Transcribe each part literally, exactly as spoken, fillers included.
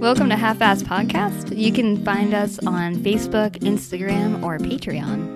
Welcome to Half-Assed Podcast. You can find us on Facebook, Instagram, or Patreon.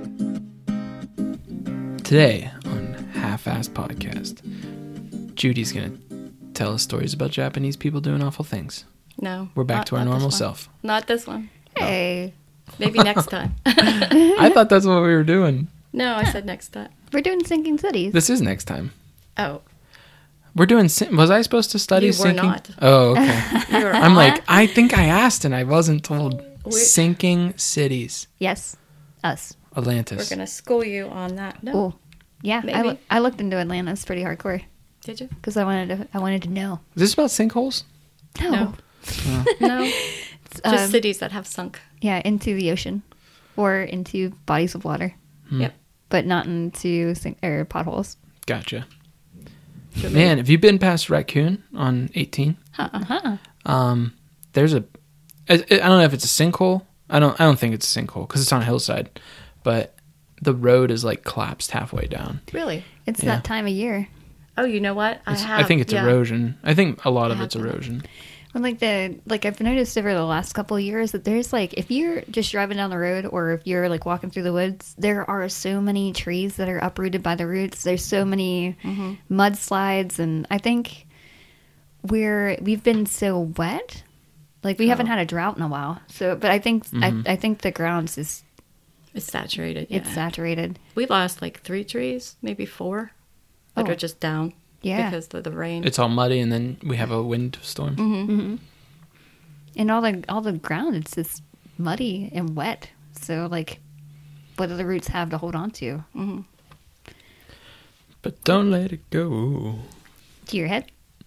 Today on Half-Assed Podcast, Judy's going to tell us stories about Japanese people doing awful things. No. We're back not, to our normal self. Not this one. Hey. Maybe next time. I thought that's what we were doing. No, I said next time. We're doing Sinking Cities. This is next time. Oh. We're doing... Was I supposed to study You were sinking? not. Oh, okay. You were I'm on? like, I think I asked and I wasn't told. We- Sinking cities. Yes. Us. Atlantis. We're going to school you on that. No. Oh. Yeah, I, Maybe. loo- I looked into Atlantis pretty hardcore Did you? because I wanted to. I wanted to know. Is this about sinkholes? No. No. Oh. No. It's, Just um, cities that have sunk. Yeah, into the ocean or into bodies of water, Hmm. Yep. but not into sink- or potholes. Gotcha. Should Man, have you been past Raccoon on eighteen? Uh-huh. Um, there's a, I, I don't know if it's a sinkhole. I don't, I don't think it's a sinkhole because it's on a hillside, but the road is like collapsed halfway down. Really? It's Yeah. that time of year. Oh, you know what? I It's- have. I think it's yeah. erosion. I think a lot I of have it's that. erosion. Well, like the like I've noticed over the last couple of years that there's like if you're just driving down the road or if you're like walking through the woods, there are so many trees that are uprooted by the roots. There's so many Mm-hmm. mudslides, and I think we're we've been so wet, like we haven't Oh. had a drought in a while. So, but I think Mhm. I, I think the ground's is It's saturated. Yeah. it's saturated. We lost like three trees, maybe four, that Oh. are just down. Yeah. Because of the rain. It's all muddy, and then we have a wind storm. Mm-hmm. And all the all the ground, it's just muddy and wet. So like, what do the roots have to hold on to? Mm-hmm. But don't let it go. To your head?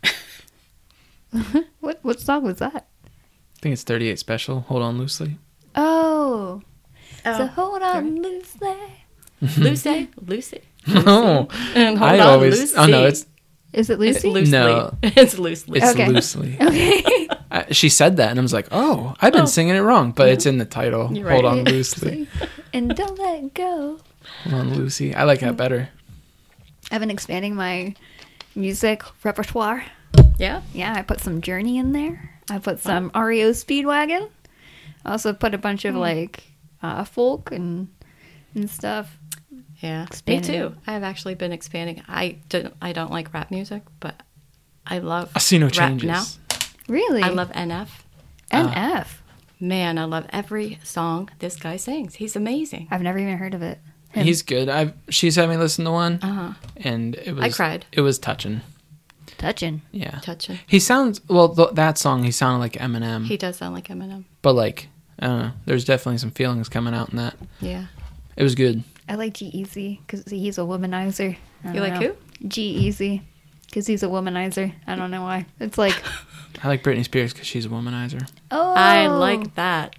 what what song was that? I think it's thirty-eight Special. Hold on loosely. Oh, Oh. so hold on loosely. Lucy. Lucy. Oh, And hold I on, always. Lucy. Oh no, it's Is it It's Lucy? loosely. No. It's loosely. it's Okay. loosely. Okay. I, she said that, and I was like, oh, I've been Oh. singing it wrong, but it's in the title. You're Hold right. on loosely. And don't let it go. Hold on, Lucy. I like that better. I've been expanding my music repertoire. Yeah. Yeah, I put some Journey in there. I put some R E O Speedwagon. I also put a bunch of like uh, folk and and stuff. Yeah. Expanding. Me too. I've actually been expanding. I don't. I don't like rap music, but I love. I see no rap changes. now. Really? I love N F. N Uh, F. Man, I love every song this guy sings. He's amazing. I've never even heard of it. Him. He's good. I she's had me listen to one, Uh huh. and it was. I cried. It was touching. touching. Yeah. Touching. He sounds well. Th- that song, he sounded like Eminem, He does sound like Eminem. but like I don't know. There's definitely some feelings coming out in that. Yeah. It was good. I like G Easy because he's a womanizer. I You don't like know. G Easy because he's a womanizer. I don't know why. It's like, I like Britney Spears because she's a womanizer. oh, I like that.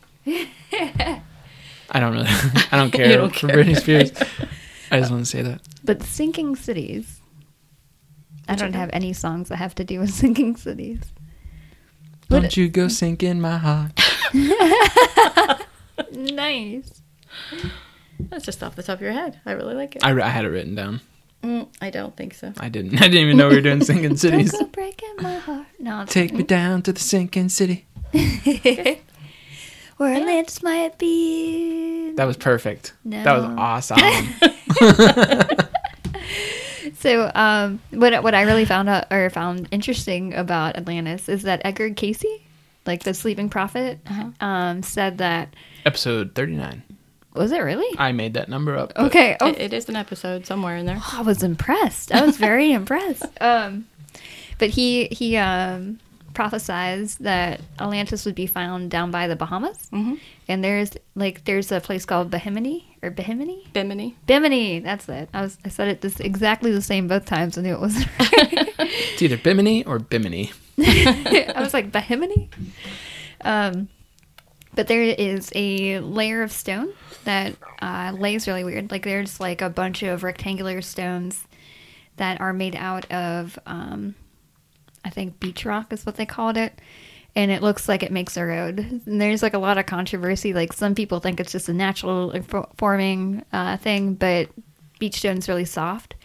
I don't really. I don't care You don't for care. Britney Spears. I just want to say that. But Sinking Cities. I What's don't it have any songs that have to do with Sinking Cities. Don't What- you go sink in my heart. Nice. That's just off the top of your head. I really like it. I, I had it written down. Mm, I don't think so. I didn't. I didn't even know we were doing sinking cities. Don't go breaking my heart. No, it's- Take me down to the sinking city. where Atlantis might be. That was perfect. No. That was awesome. So, um, what what I really found out or found interesting about Atlantis is that Edgar Casey, like the sleeping prophet, Uh-huh. um, said that Episode thirty-nine. was it really? I made that number up. but- Okay. Oh, It, it is an episode somewhere in there. I was impressed. I was very impressed. Um, but he he um, prophesized that Atlantis would be found down by the Bahamas, Mm-hmm. and there's like there's a place called Bimini or Bimini. Bimini. Bimini, that's it. I was I said it this exactly the same both times. I knew it wasn't right. It's either Bimini or Bimini. I was like Bimini. Um, but there is a layer of stone that uh, lays really weird. Like there's like a bunch of rectangular stones that are made out of, um, I think beach rock is what they called it. And it looks like it makes a road. And there's like a lot of controversy. Like some people think it's just a natural like, fo- forming uh, thing, but beach stone's really soft.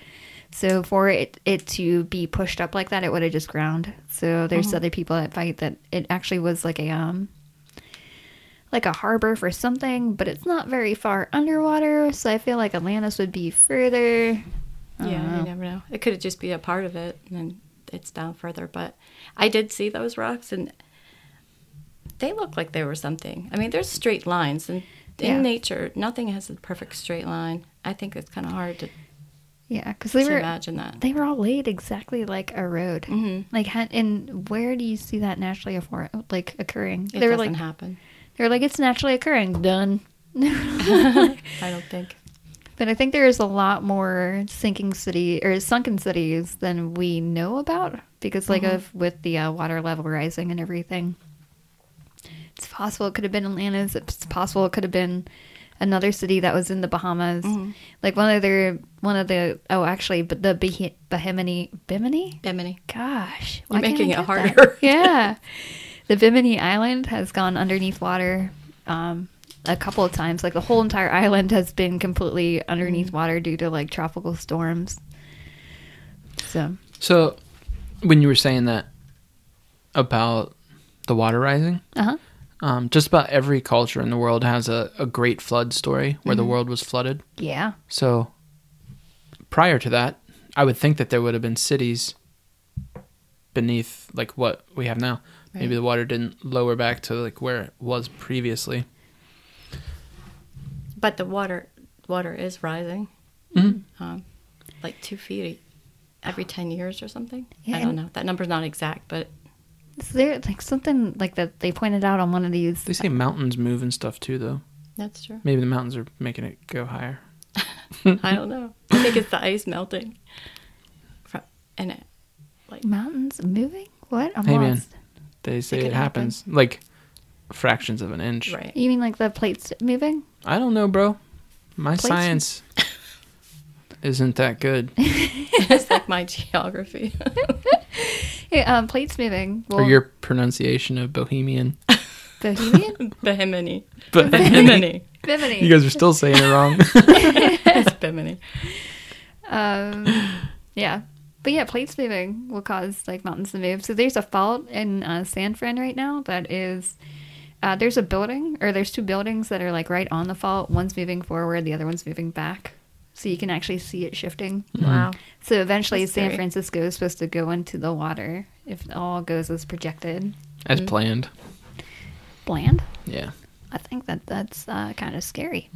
So for it, it to be pushed up like that, it would have just ground. So there's Mhm. other people that fight that it actually was like a um like a harbor for something, but it's not very far underwater. So I feel like Atlantis would be further. I don't Yeah, know. you never know. It could just be a part of it, and then it's down further. But I did see those rocks, and they look like they were something. I mean, there's straight lines, and in Yeah. nature, nothing has a perfect straight line. I think it's kind of hard to, Yeah, because they to were imagine that. they were all laid exactly like a road. hmm Like, ha- and where do you see that naturally affor- like occurring? It they were doesn't like happen. they were like it's naturally occurring. Done. I don't think. But I think there is a lot more sinking city or sunken cities than we know about because, like, Mhm. of with the uh, water level rising and everything. It's possible it could have been Atlantis. It's possible it could have been another city that was in the Bahamas. Mhm. Like one of their one of the oh actually, but the Beh- Bimini Bimini. Bimini. Gosh, You're why can't making I it get that? harder. Yeah, the Bimini Island has gone underneath water um, a couple of times. Like the whole entire island has been completely underneath water due to like tropical storms. So So, when you were saying that about the water rising, uh huh. um, just about every culture in the world has a, a great flood story where the world was flooded. Yeah. So, prior to that, I would think that there would have been cities beneath like what we have now. Right. Maybe the water didn't lower back to like where it was previously. But the water water is rising, Mhm. um, like two feet every ten years or something. Yeah, I don't and- know. That number's not exact, but Is there like something like that they pointed out on one of these? They say mountains move and stuff too, though. that's true. Maybe the mountains are making it go higher. I don't know. I think it's the ice melting. From, and it, like, Mountains moving? What? I'm Hey, man. lost. They say It it, could happen. happens like fractions of an inch. right. You mean like the plates moving? I don't know, bro. My Places? science isn't that good. It's like my geography. Yeah, um, plates moving. Well, Or your pronunciation of Bohemian. Bohemian? Bimini. But Bimini. Bimini. you guys are still saying it wrong. It's Bimini. Um, yeah. But yeah, plates moving will cause like mountains to move. So there's a fault in uh, San Fran right now that is, uh, there's a building or there's two buildings that are like right on the fault. One's moving forward, the other one's moving back. So you can actually see it shifting. Wow. So eventually That's San scary. Francisco is supposed to go into the water if all goes as projected. As planned. Bland. Yeah. I think that that's uh, kind of scary.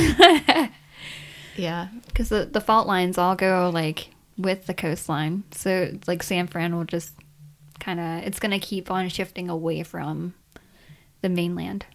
Yeah. Because the, the fault lines all go like with the coastline. So like San Fran will just kind of, it's going to keep on shifting away from the mainland.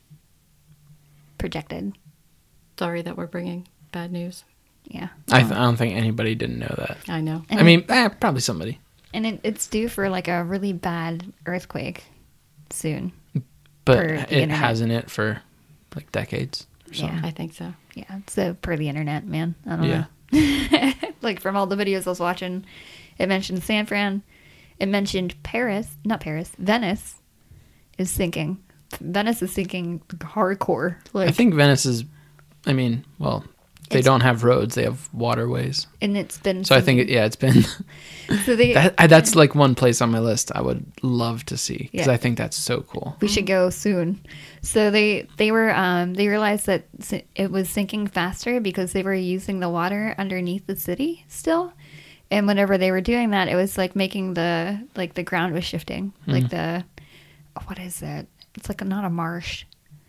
Projected. Sorry that we're bringing bad news. Yeah. I, th- I don't think anybody didn't know that. I know. And I mean, eh, probably somebody. And it, it's due for like a really bad earthquake soon. But Per the it internet. hasn't it for like decades or something. Yeah. I think so. Yeah. So per the internet, man. I don't Yeah. know. Like from all the videos I was watching, it mentioned San Fran. It mentioned Paris, not Paris, Venice is sinking. Venice is sinking hardcore. Like, I think Venice is, I mean, well, they It's- don't have roads, they have waterways. and it's been. So I think, it, sinking. yeah, it's been, So they, that, I, that's like one place on my list I would love to see because Yeah. I think that's so cool. we should go soon. So they they were um they realized that si- it was sinking faster because they were using the water underneath the city still, and whenever they were doing that, it was like making the like the ground was shifting, like the what is it? It's like a, not a marsh,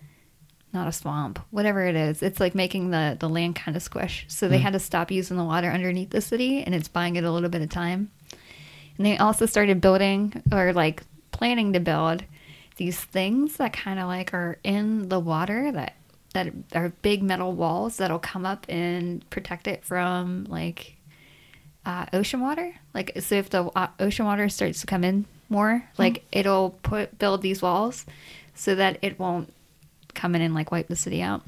not a swamp, whatever it is. It's like making the the land kind of squish. So they had to stop using the water underneath the city, and it's buying it a little bit of time. And they also started building or like planning to build these things that kind of like are in the water that that are big metal walls that'll come up and protect it from like uh, ocean water. Like so, if the uh, ocean water starts to come in more, like it'll put build these walls so that it won't come in and like wipe the city out.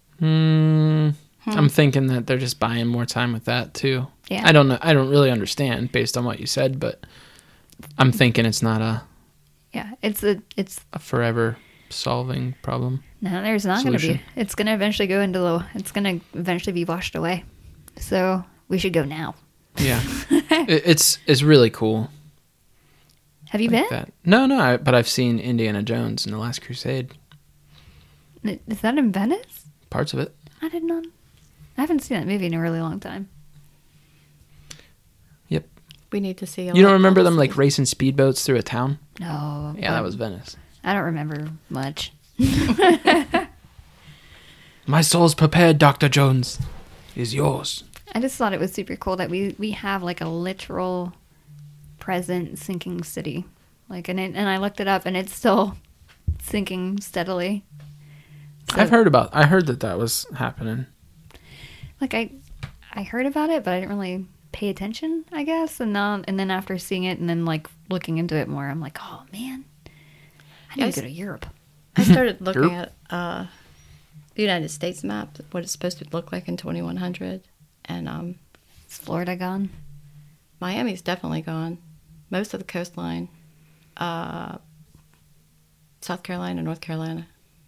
Hmm. I'm thinking that they're just buying more time with that too. Yeah. I don't know. I don't really understand based on what you said, but I'm thinking it's not a, Yeah, it's a it's a forever solving problem. no, there's not going to be. Solution. It's going to eventually go into the. It's going to eventually be washed away. So we should go now. Yeah, it, it's it's really cool. Have you like been? that. No, no, I, but I've seen Indiana Jones and the Last Crusade. Is that in Venice? Parts of it. I did not. I haven't seen that movie in a really long time. Yep. We need to see. A You don't lot remember of them like cities. racing speedboats through a town? No. Yeah, that was Venice. I don't remember much. My soul's prepared, Doctor Jones. Is yours. I just thought it was super cool that we, we have like a literal present sinking city. Like, and it, and I looked it up and it's still sinking steadily. So, I've heard about. I heard that that was happening. like I I heard about it, but I didn't really pay attention, I guess. And now and then after seeing it and then like looking into it more, I'm like, oh man, I need Yes. to go to Europe. I started looking Europe. at uh, the United States map, what it's supposed to look like in twenty-one hundred, and um, Is Florida gone? Miami's definitely gone. Most of the coastline, uh, South Carolina, North Carolina.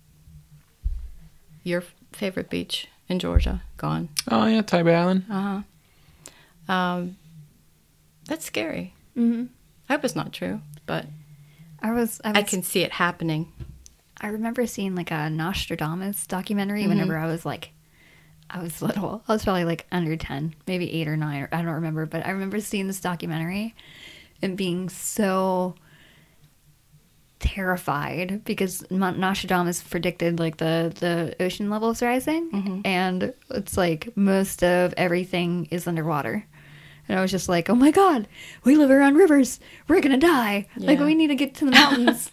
Your favorite beach in Georgia, gone. Oh yeah, Tybee Island. Uh huh. Um, that's scary. Mm-hmm. I hope it's not true, but I was I was I can see it happening. I remember seeing like a Nostradamus documentary Mm-hmm. whenever I was like, I was little. I was probably like under ten, maybe eight or nine, or I don't remember. But I remember seeing this documentary and being so terrified because Mon- Nostradamus predicted like the, the ocean levels rising. Mm-hmm. And it's like most of everything is underwater. And I was just like, oh my God, we live around rivers. We're going to die. Like, Yeah. we need to get to the mountains.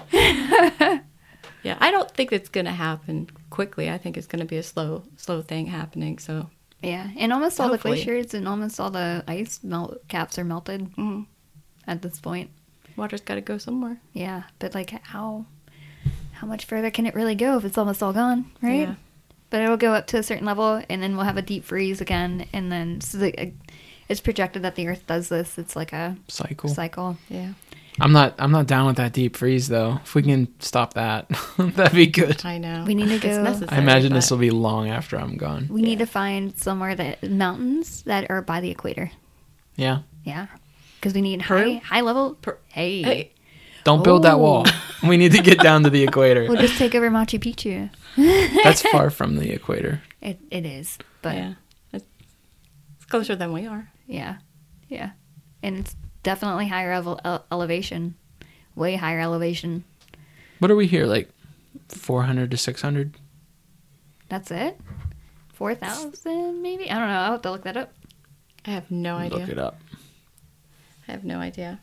Yeah, I don't think it's going to happen quickly. I think it's going to be a slow, slow thing happening. So, Yeah, and almost all Hopefully. the glaciers and almost all the ice melt caps are melted mhm. at this point. Water's got to go somewhere. Yeah, but like how how much further can it really go if it's almost all gone, right? Yeah. But it'll go up to a certain level, and then we'll have a deep freeze again, and then so the, it's projected that the Earth does this. It's like a Cycle. cycle. Yeah, I'm not. I'm not down with that deep freeze though. If we can stop that, that'd be good. I know. We need to It's go- necessary, I imagine but- this will be long after I'm gone. We need to find somewhere that mountains that are by the equator. Yeah. Yeah, because we need Peru? high high level. Per- hey. Hey, Don't build that Oh. wall. We need to get down to the equator. We'll just take over Machu Picchu. That's far from the equator. It it is, but yeah, it's, it's closer than we are. Yeah, yeah, and it's definitely higher ele- ele- elevation, way higher elevation. What are we here? Like four hundred to six hundred? That's it. Four thousand, maybe. I don't know. I'll have to look that up. I have no idea. Look it up. I have no idea.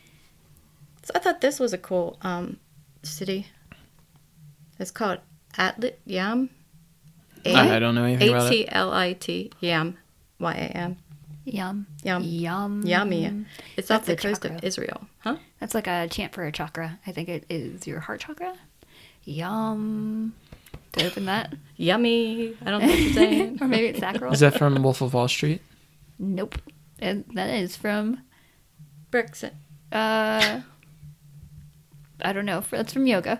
So I thought this was a cool um, city. It's called Atlit Yam. I, I don't know anything A about it. T L I T Yam. Y A M. Yum, Yum. yum, Yummy. It's off That's the a coast chakra. of Israel. Huh? That's like a chant for a chakra. I think it is your heart chakra. Yum. To open that, Yummy. I don't know what you're saying. or maybe it's sacral. Is that from Wolf of Wall Street? Nope. And that is from Brexit. Uh, I don't know. That's from yoga.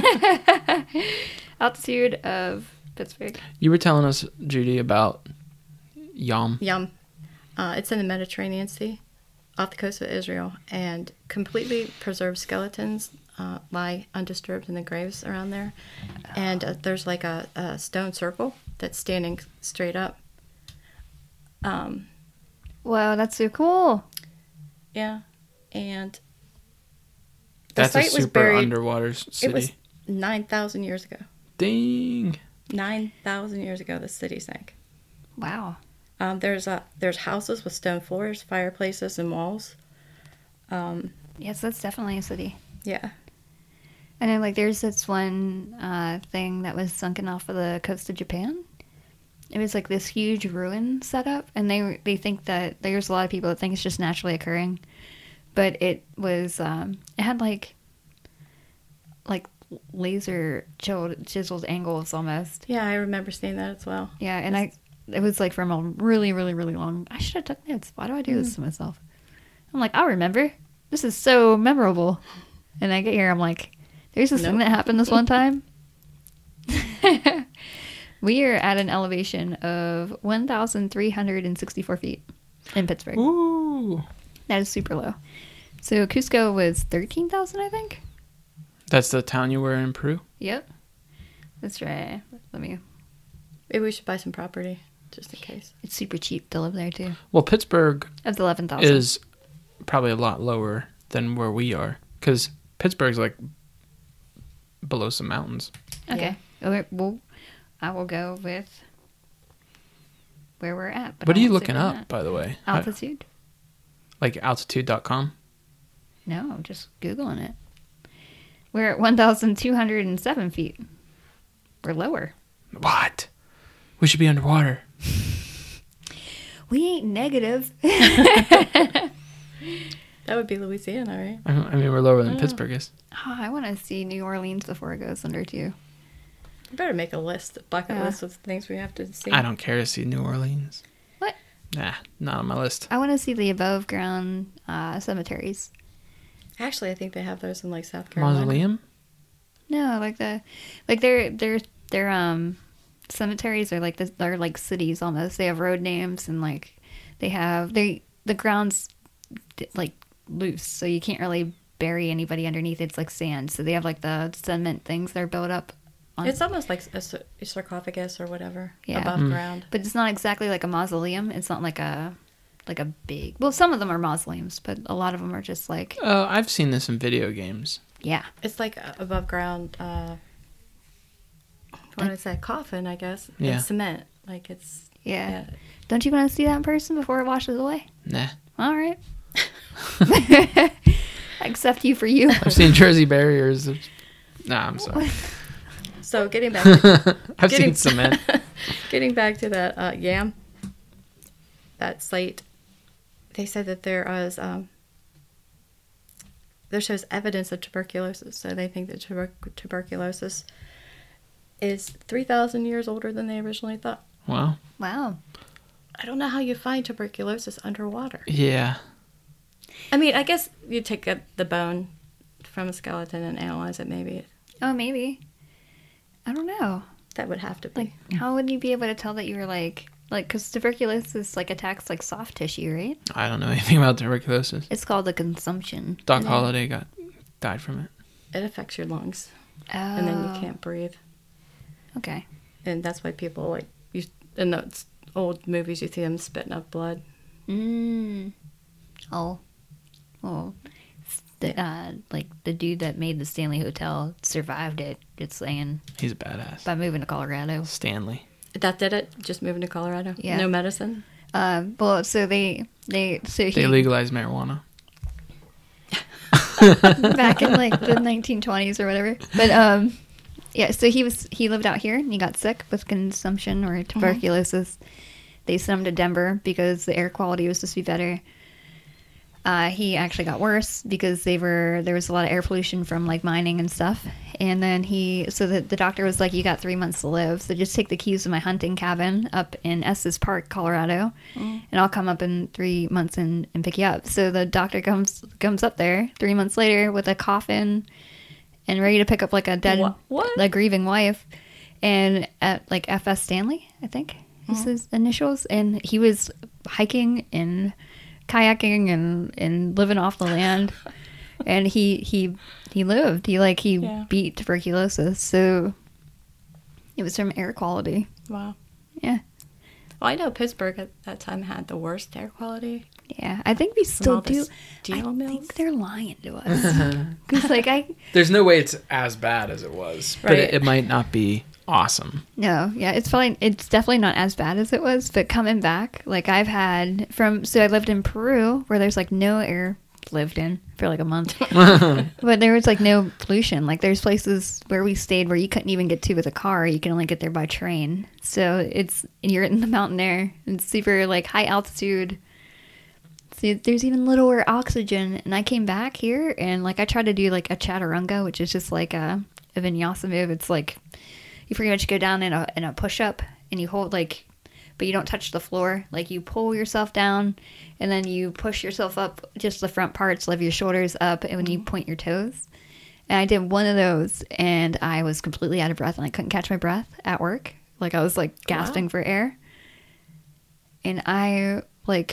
Altitude of Pittsburgh. You were telling us, Judy, about Yom. Yum. Uh, it's in the Mediterranean Sea, off the coast of Israel, and completely preserved skeletons uh, lie undisturbed in the graves around there. And uh, there's like a, a stone circle that's standing straight up. Um, Wow, that's so cool. yeah, and the That's a site was super buried. underwater s- city. It was nine thousand years ago. Ding. Nine thousand years ago, the city sank. Wow. Um, there's a there's houses with stone floors, fireplaces, and walls. Um, Yes, that's definitely a city. yeah. And then, like, there's this one uh, thing that was sunken off of the coast of Japan. It was like this huge ruin setup, and they they think that there's a lot of people that think it's just naturally occurring, but it was um, it had like like laser chiseled, chiseled angles almost. Yeah, I remember seeing that as well. Yeah, and I it was like from a really really really long. I should have took notes. Why do I do this to myself? I'm like, I'll remember. This is so memorable. And I get here, I'm like, there's this thing Nope. that happened this one time. We are at an elevation of one thousand three hundred sixty-four feet. in Pittsburgh. Ooh. That is super low. So Cusco was thirteen thousand, I think. That's the town you were in Peru? Yep. That's right. Let me. Maybe we should buy some property just in case. It's super cheap to live there too. Well, Pittsburgh That's eleven thousand. is probably a lot lower than where we are. Because Pittsburgh's like below some mountains. Okay. Okay. Well, I will go with where we're at. but What I are you won't say looking where up, we're at. by the way? How- Altitude? like altitude dot com? No, just Googling it. We're at one thousand two hundred seven feet. We're lower. What? We should be underwater. We ain't negative. That would be Louisiana, right? I I mean, we're lower than Oh. Pittsburgh is. Oh, I want to see New Orleans before it goes under too. We better make a list, a bucket Yeah. list of things we have to see. I don't care to see New Orleans. What? Nah, not on my list. I want to see the above ground uh, cemeteries. Actually, I think they have those in like South Carolina. Mausoleum? No, like the, like they're they're they're um cemeteries are like the they're like cities almost. They have road names and like they have they the ground's like loose, so you can't really bury anybody underneath. It's like sand, so they have like the cement things that are built up. On, It's almost like a, sar- a sarcophagus or whatever Yeah. above Mm. ground. but it's not exactly like a mausoleum. It's not like a like a big. Well, some of them are mausoleums, but a lot of them are just like Uh, I've seen this in video games. yeah. It's like a above ground. Uh, what is that? Coffin, I guess. Yeah. It's cement. Like it's. Yeah. Yeah. Don't you want to see that in person before it washes away? Nah. All right. I accept you for you. I've seen Jersey barriers. Nah, I'm sorry. So getting back, to, I've Getting- seen cement. getting back to that uh, Yam, that site, they said that there was um, there shows evidence of tuberculosis. So they think that tuber- tuberculosis is three thousand years older than they originally thought. Wow. Wow. I don't know how you find tuberculosis underwater. Yeah. I mean, I guess you take a, the bone from a skeleton and analyze it. Maybe Oh, maybe. I don't know. that would have to be. Like, how would you be able to tell that you were like, like, because tuberculosis like attacks like soft tissue, right? I don't know anything about tuberculosis. It's called the consumption. Doc And then- Holliday got died from it. It affects your lungs, Oh. and then you can't breathe. Okay. And that's why people like you in those old movies you see them spitting up blood. Mm. Oh. Oh. The, uh, like the dude that made the Stanley Hotel survived it. Just saying He's a badass. by moving to Colorado. Stanley. That did it. Just moving to Colorado. Yeah. No medicine. Um. Well, so they they so he They legalized marijuana. back in like the nineteen twenties or whatever. But um, yeah. So he was he lived out here and he got sick with consumption or tuberculosis. They sent him to Denver because the air quality was supposed to be better. Uh, he actually got worse because they were there was a lot of air pollution from like mining and stuff. And then he so the, the doctor was like, "You got three months to live, so just take the keys to my hunting cabin up in Estes Park, Colorado, and I'll come up in three months and, and pick you up." So the doctor comes comes up there three months later with a coffin and ready to pick up like a dead, Wha- what? like grieving wife, and at like F S Stanley, I think is his initials, and he was hiking and kayaking and, and living off the land, and he he he lived. He like he Yeah. beat tuberculosis, so it was from air quality. Wow. Yeah, Well, I know Pittsburgh at that time had the worst air quality. yeah. I think we From still all the do. steel I mills. think they're lying to us because like I There's no way it's as bad as it was. But Right. it, it might not be awesome. No, yeah, it's probably it's definitely not as bad as it was, but coming back, like I've had from so I lived in Peru where there's like no air lived in for like a month. But there was like no pollution. Like there's places where we stayed where you couldn't even get to with a car. You can only get there by train. So it's and you're in the mountain air. It's super like high altitude. So there's even lower oxygen. And I came back here and like I tried to do like a chaturanga, which is just like a, a vinyasa move. It's like you pretty much go down in a in a push up and you hold like, but you don't touch the floor. Like you pull yourself down and then you push yourself up just the front parts, lift your shoulders up, and when you point your toes. And I did one of those and I was completely out of breath and I couldn't catch my breath at work. Like I was like gasping Wow. for air. And I like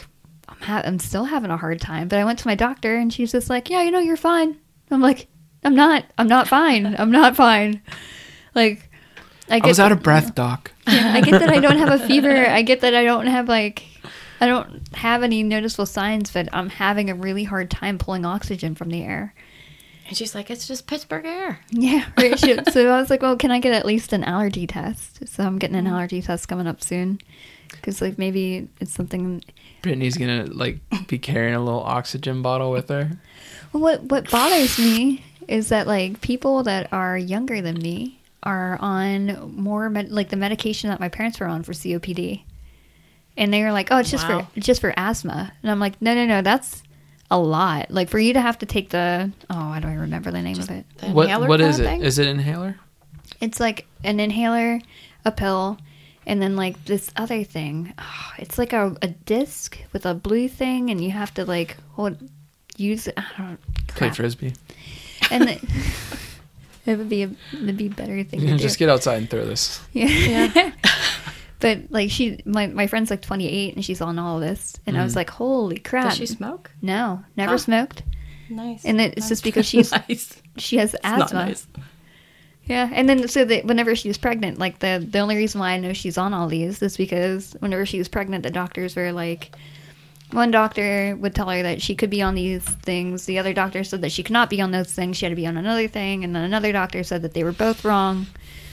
I'm, ha- I'm still having a hard time. But I went to my doctor and she's just like, yeah, you know, you're fine. I'm like, I'm not. I'm not fine. I'm not fine. Like, I, get I was out that- of breath, Doc. Yeah, I get that I don't have a fever. I get that I don't have like, I don't have any noticeable signs, but I'm having a really hard time pulling oxygen from the air. And she's like, it's just Pittsburgh air. Yeah, right. She- So I was like, well, can I get at least an allergy test? So I'm getting an allergy test coming up soon. Because, like, maybe it's something... Brittany's gonna like be carrying a little oxygen bottle with her. Well, what, what bothers me is that, like, people that are younger than me are on more, med- like, the medication that my parents were on for C O P D. And they were like, oh, it's just Wow. for it's just for asthma. And I'm like, no, no, no, that's a lot. Like, for you to have to take the... Oh, I don't even remember the name Just of it. the What inhaler what kind is of it? thing? Is it inhaler? It's like an inhaler, a pill, and then like this other thing. Oh, it's like a, a disc with a blue thing, and you have to like hold, use it. I don't Play crap. frisbee. And it, it would be a it'd be a better thing to do. Just get outside and throw this. Yeah. But like she, my my friend's like twenty-eight, and she's on all of this, and I was Mhm. like, holy crap! Does she smoke? No, never Huh. smoked, Nice. and it, it's just because she's nice. she has It's not asthma. nice. Yeah, and then so that whenever she was pregnant, like the the only reason why I know she's on all these is because whenever she was pregnant, the doctors were like, one doctor would tell her that she could be on these things, the other doctor said that she could not be on those things, she had to be on another thing, and then another doctor said that they were both wrong.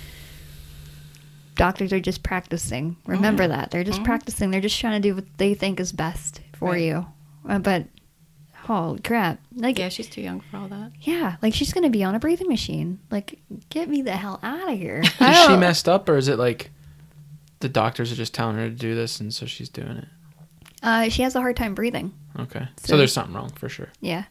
Doctors are just practicing. Remember that they're just practicing. They're just trying to do what they think is best for Right. you. Uh, but holy crap! Like Yeah, she's too young for all that. yeah, like she's gonna be on a breathing machine. Like, get me the hell out of here. Is I she don't- messed up, or is it like the doctors are just telling her to do this, and so she's doing it? Uh, she has a hard time breathing. Okay, so, So- there's something wrong for sure. Yeah.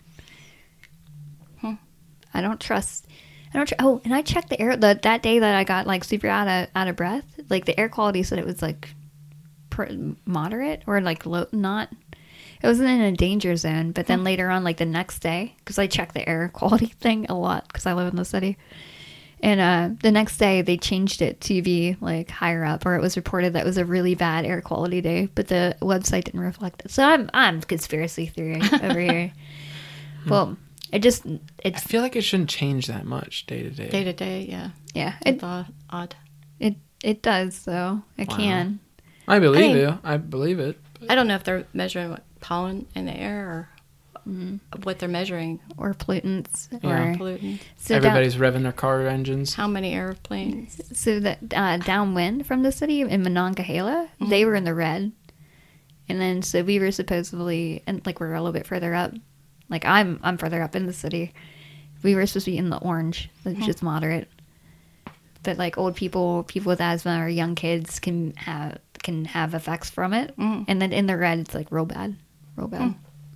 Hmm. I don't trust. I don't. Tr- oh, and I checked the air the, that day that I got like super out of out of breath. Like the air quality said it was like pr- moderate or like low. Not. It wasn't in a danger zone. But then later on, like the next day, because I check the air quality thing a lot because I live in the city. And uh, the next day, they changed it to be like higher up, or it was reported that it was a really bad air quality day, but the website didn't reflect it. So I'm I'm conspiracy theory over here. Well, it just I it's feel like it shouldn't change that much day to day. Day to day, yeah. yeah It's it odd. odd. it it does though. It Wow. can. I believe I mean- you. I believe it. I don't know if they're measuring what pollen in the air or Mm. what they're measuring. Or pollutants Yeah. or Pollutant. so down, Everybody's revving their car engines. How many airplanes? so that uh, downwind from the city in Monongahela, they were in the red, and then so we were supposedly and like we're a little bit further up. Like I'm I'm further up in the city. We were supposed to be in the orange, which Hmm. is moderate. But like old people, people with asthma, or young kids can have can have effects from it. Mm. And then in the red, it's like real bad, real bad.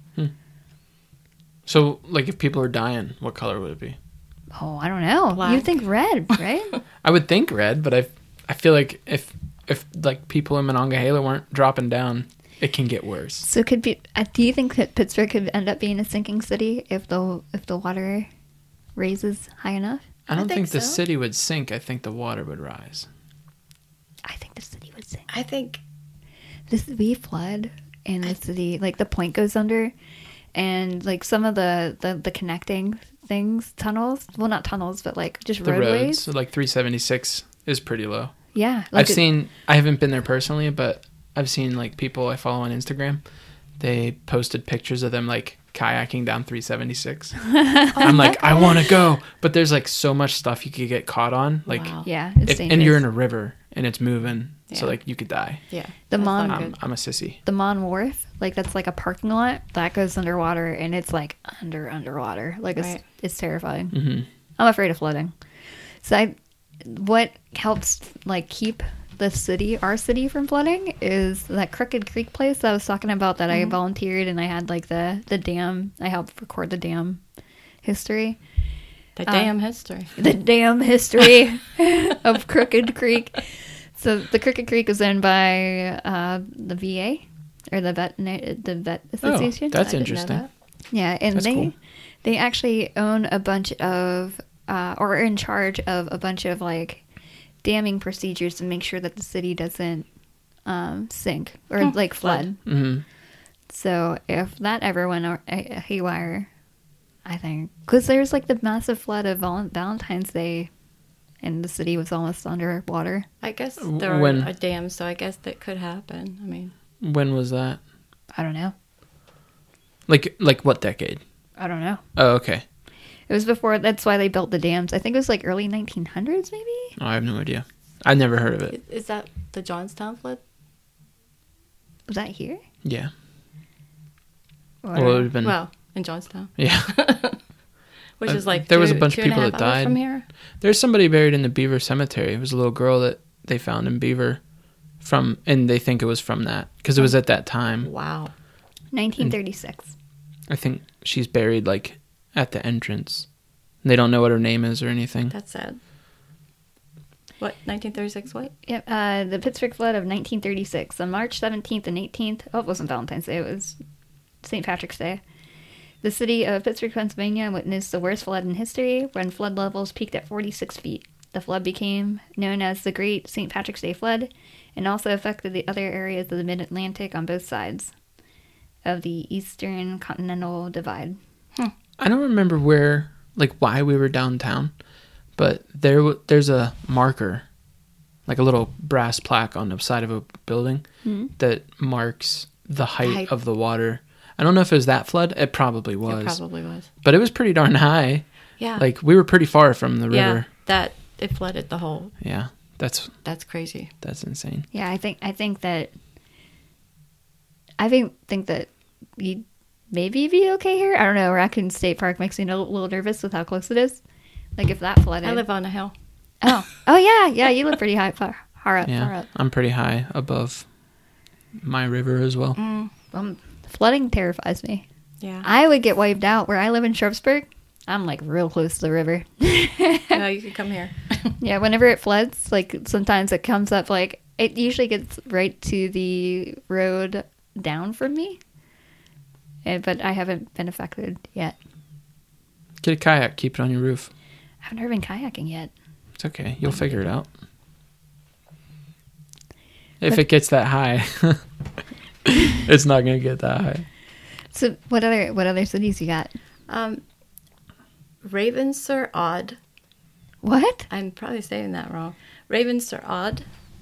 So, like, if people are dying, what color would it be? Oh, I don't know. You Black. think red, right? I would think red, but I, I feel like if if like people in Monongahela weren't dropping down, it can get worse. So could be. Uh, do you think that Pittsburgh could end up being a sinking city if the if the water raises high enough? I don't think think, the so. city would sink. I think the water would rise. I think the city would sink. I think This we flood and the city, like the point goes under, and like some of the the, the connecting things, tunnels. Well, not tunnels, but like just The roadways. roads, so like three seventy-six is pretty low. Yeah, like I've it- seen. I haven't been there personally, but I've seen like people I follow on Instagram. They posted pictures of them like kayaking down three seventy-six. I'm like, I want to go, but there's like so much stuff you could get caught on. Like, Wow. Yeah, it's if, dangerous. and you're in a river and it's moving, so Yeah. like you could die. yeah. The that's Mon- not I'm, good. I'm a sissy. the Mon Wharf, like that's like a parking lot that goes underwater, and it's like under underwater. Like it's Right. it's terrifying. hmm I'm afraid of flooding. So I, what helps like keep the city, our city, from flooding is that Crooked Creek place that I was talking about that I volunteered and I had like the the dam. I helped record the dam history, The uh, damn history. the dam history of Crooked Creek. So the Crooked Creek is owned by uh, the V A or the vet the vet association. Oh, that's I didn't know interesting. that. Yeah, and That's they cool. they actually own a bunch of uh, or are in charge of a bunch of like damming procedures to make sure that the city doesn't um, sink or like flood. hmm So if that ever went a- a- haywire, I think, because there's like the massive flood of Val- Valentine's Day, and the city was almost underwater. I guess there When- are a dam, so I guess that could happen. I mean, When was that? I don't know. Like like what decade? I don't know. Oh, okay. It was before. That's why they built the dams. I think it was like early nineteen hundreds, maybe. Oh, I have no idea. I've never heard of it. i- is that the Johnstown flood? Was that here? Yeah. Or- Well, it would have been. Well, in Johnstown, Yeah. which Uh, is like there was two- a bunch of two and people half that hours died. from here. There's somebody buried in the Beaver Cemetery. It was a little girl that they found in Beaver, from, and they think it was from that because it was at that time. Wow. nineteen thirty-six. I think she's buried like at the entrance. They don't know what her name is or anything. That's sad. What, nineteen thirty-six, what? Yep. Uh, the Pittsburgh flood of nineteen thirty-six. On March seventeenth and eighteenth. Oh, it wasn't Valentine's Day. It was Saint Patrick's Day. The city of Pittsburgh, Pennsylvania witnessed the worst flood in history when flood levels peaked at forty-six feet. The flood became known as the Great Saint Patrick's Day Flood and also affected the other areas of the mid-Atlantic on both sides of the Eastern Continental Divide. I don't remember where, like, why we were downtown, but there w- there's a marker, like a little brass plaque on the side of a building Mhm. that marks the height, Height. of the water. I don't know if it was that flood. It probably was. It probably was. But it was pretty darn high. Yeah. Like, we were pretty far from the yeah, river. that, it flooded the whole, Yeah. That's that's crazy. that's insane. Yeah, I think I think that I think think that you'd maybe be okay here. I don't know. Raccoon State Park makes me a little, little nervous with how close it is. Like if that flooded. I live on a hill. Oh, oh yeah, yeah. You live pretty high, far, far up, far Yeah. up. I'm pretty high above my river as well. Mm, Um, flooding terrifies me. yeah. I would get wiped out. Where I live in Sharpsburg, I'm like real close to the river. No, you could come here. Yeah, whenever it floods, like sometimes it comes up like it usually gets right to the road down from me. Eh, but I haven't been affected yet. Get a kayak, keep it on your roof. I've never been kayaking yet. It's okay. You'll figure it out. If But- it gets that high, it's not going to get that high. So what other what other cities you got? Um, Ravensur Odd. What? I'm probably saying that wrong. Ravensur Odd.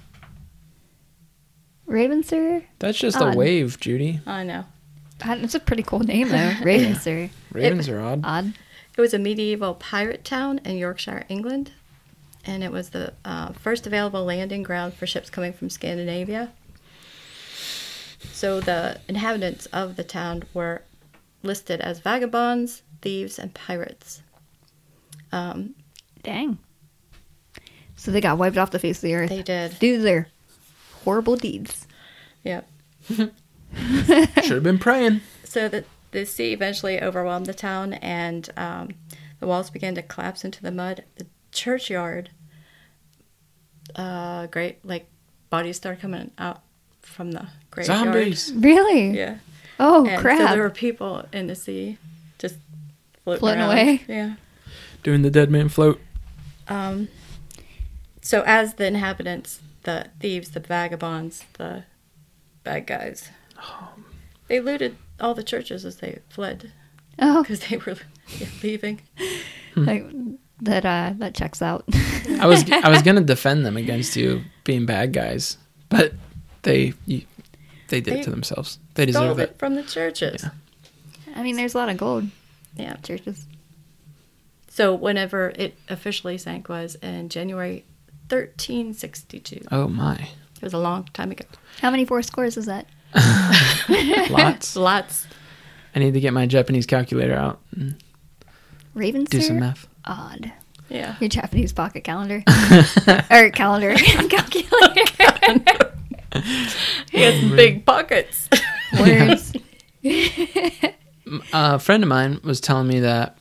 Ravensur? That's just Odd. a wave, Judy. I know. That's a pretty cool name though. Ravensur. Ravens are odd. Odd. It was a medieval pirate town in Yorkshire, England, and it was the uh, first available landing ground for ships coming from Scandinavia. So the inhabitants of the town were listed as vagabonds, thieves, and pirates. Um, Dang. So they got wiped off the face of the earth. they did. Due to their horrible deeds. Yeah. Should have been praying. So the, the sea eventually overwhelmed the town, and um, the walls began to collapse into the mud. The churchyard, uh, great, like, bodies started coming out from the graveyard. Zombies. Really? Yeah. Oh and crap. so there were people in the sea just floating, Floating around. away. Yeah. Doing the dead man float. Um, so as the inhabitants, the thieves, the vagabonds, the bad guys, they looted all the churches as they fled oh, because they were leaving. like, that uh, that checks out. I was I was gonna defend them against you being bad guys, but they you, they did They it to themselves. They Stole deserve it it. from the churches. Yeah. I mean, there's a lot of gold Yeah. churches. So whenever it officially sank was in January thirteen sixty-two. Oh my, It was a long time ago. How many four scores is that? lots. Lots. I need to get my Japanese calculator out and Ravensur? do some math. Odd. Yeah. Your Japanese pocket calendar. or calendar. Calculator. He had some big pockets. Words. A friend of mine was telling me that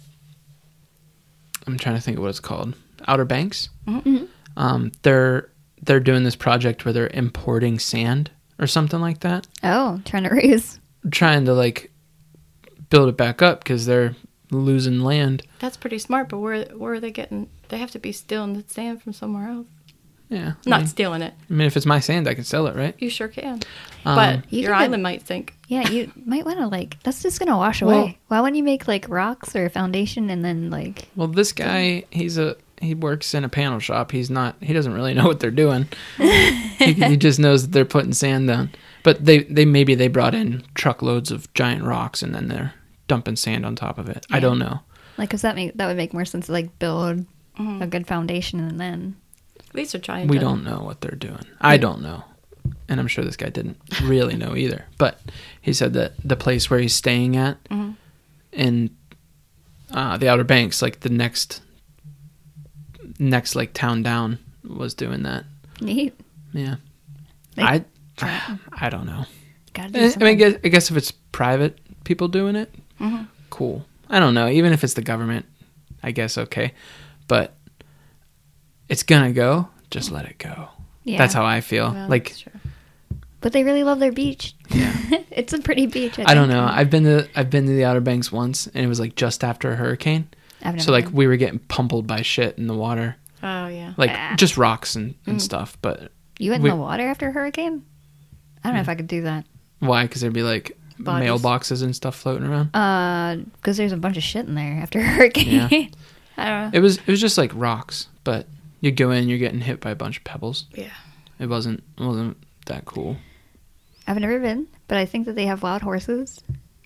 I'm trying to think of what it's called. Outer Banks. Mhm. Um, they're they're doing this project where they're importing sand or something like that, Oh, trying to raise. trying to like build it back up because they're losing land. That's pretty smart, but where where are they getting? They have to be stealing the sand from somewhere else. Yeah. I Not mean, stealing it. I mean, if it's my sand, I can sell it, right? You sure can. Um, but You your could- island might sink. Yeah, you might want to like. That's just gonna wash Well- away. Why wouldn't you make like rocks or a foundation and then like? Well, this guy, he's a he works in a panel shop. He's not. He doesn't really know what they're doing. he, he just knows that they're putting sand down. But they, they maybe they brought in truckloads of giant rocks and then they're dumping sand on top of it. I Yeah. don't know. Like, cause that make that would make more sense to like build a good foundation and then. At least they're trying We to. don't know what they're doing. I don't know. And I'm sure this guy didn't really know either. But he said that the place where he's staying at in uh, the Outer Banks, like the next next like town down, was doing that. Neat. Yeah. They I try- I don't know. Gotta do I, I mean, I something. guess, I guess if it's private people doing it, cool. I don't know. Even if it's the government, I guess okay. But it's gonna go. Just let it go. Yeah. That's how I feel. Well, like that's true. But they really love their beach. Yeah. It's a pretty beach. I, I don't think. know. I've been to I've been to the Outer Banks once, and it was like just after a hurricane. I've never So like been. we were getting pummeled by shit in the water, Oh, yeah. like Ah. just rocks and, and stuff. But You went we- in the water after a hurricane? I don't know if I could do that. why? Because there'd be like Bodies. mailboxes and stuff floating around. Uh, because there's a bunch of shit in there after a hurricane. Yeah. I don't know. It was it was just like rocks, but you go in, you're getting hit by a bunch of pebbles. Yeah. It wasn't it wasn't that cool. I've never been, but I think that they have wild horses.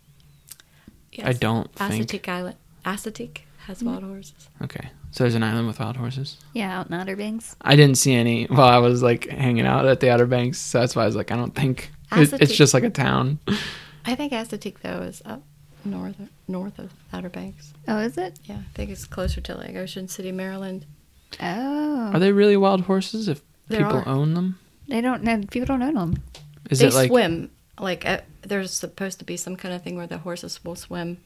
Yes. I don't think. Assateague Island. Assateague has wild horses. Okay, so there's an island with wild horses. Yeah, out in Outer Banks. I didn't see any while I was like hanging out at the Outer Banks, so that's why I was like, I don't think it, it's Assateague- just like a town. I think Assateague, though, is up north north of Outer Banks. Oh, is it? Yeah, I think it's closer to like Ocean City, Maryland. Oh. Are they really wild horses if There people are. own them? They don't know. People don't own them. Is they it like swim. Like uh, there's supposed to be some kind of thing where the horses will swim.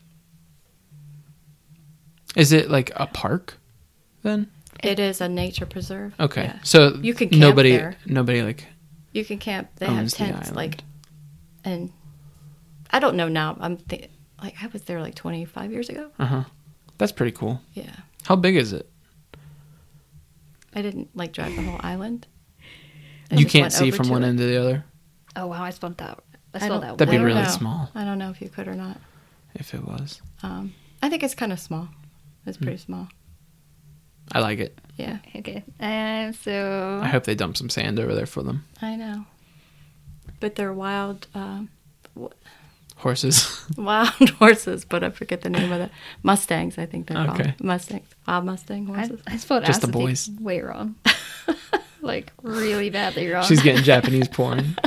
is it like a park then? It is a nature preserve. Okay. Yeah. So You can camp nobody there. nobody like You can camp. They have owns the tents. island. Like, and I don't know now. I'm th- like I was there like twenty-five years ago. uh-huh. That's pretty cool. Yeah. How big is it? I didn't like drive the whole island. I You just can't went see over from to one it. end to the other Oh wow, I spelled that. I I spelled don't- that. That'd be I don't way really know. wrong. small. I don't know if you could or not. if it was. Um, I think it's kind of small. It's pretty Hmm. small. I like it. Yeah, Okay. Um. So. I hope they dump some sand over there for them. I know. But they're wild, um, w- Horses. wild horses. But I forget the name of the Mustangs. I think they're Okay. called Mustangs. Wild Mustang I, horses. I spelled Just the Assateague boys. way wrong. Like really badly wrong. She's getting Japanese porn.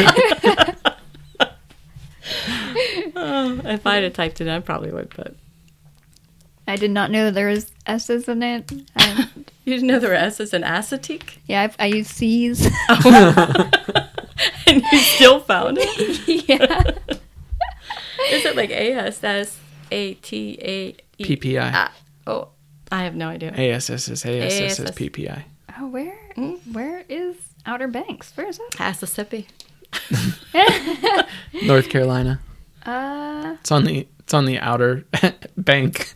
Oh, if I had typed it, I probably would. But I did not know there was S's in it. I, you didn't know there were S's in Assateague, yeah, I, I use C's. and you still found it. Yeah. Is it like A S S A T A E? P P I. Ah, oh, I have no idea. A S S is A S S is A S S. P P I. Oh, where? Where is Outer Banks? Where is that? Mississippi. North Carolina. Uh, It's on the it's on the outer bank.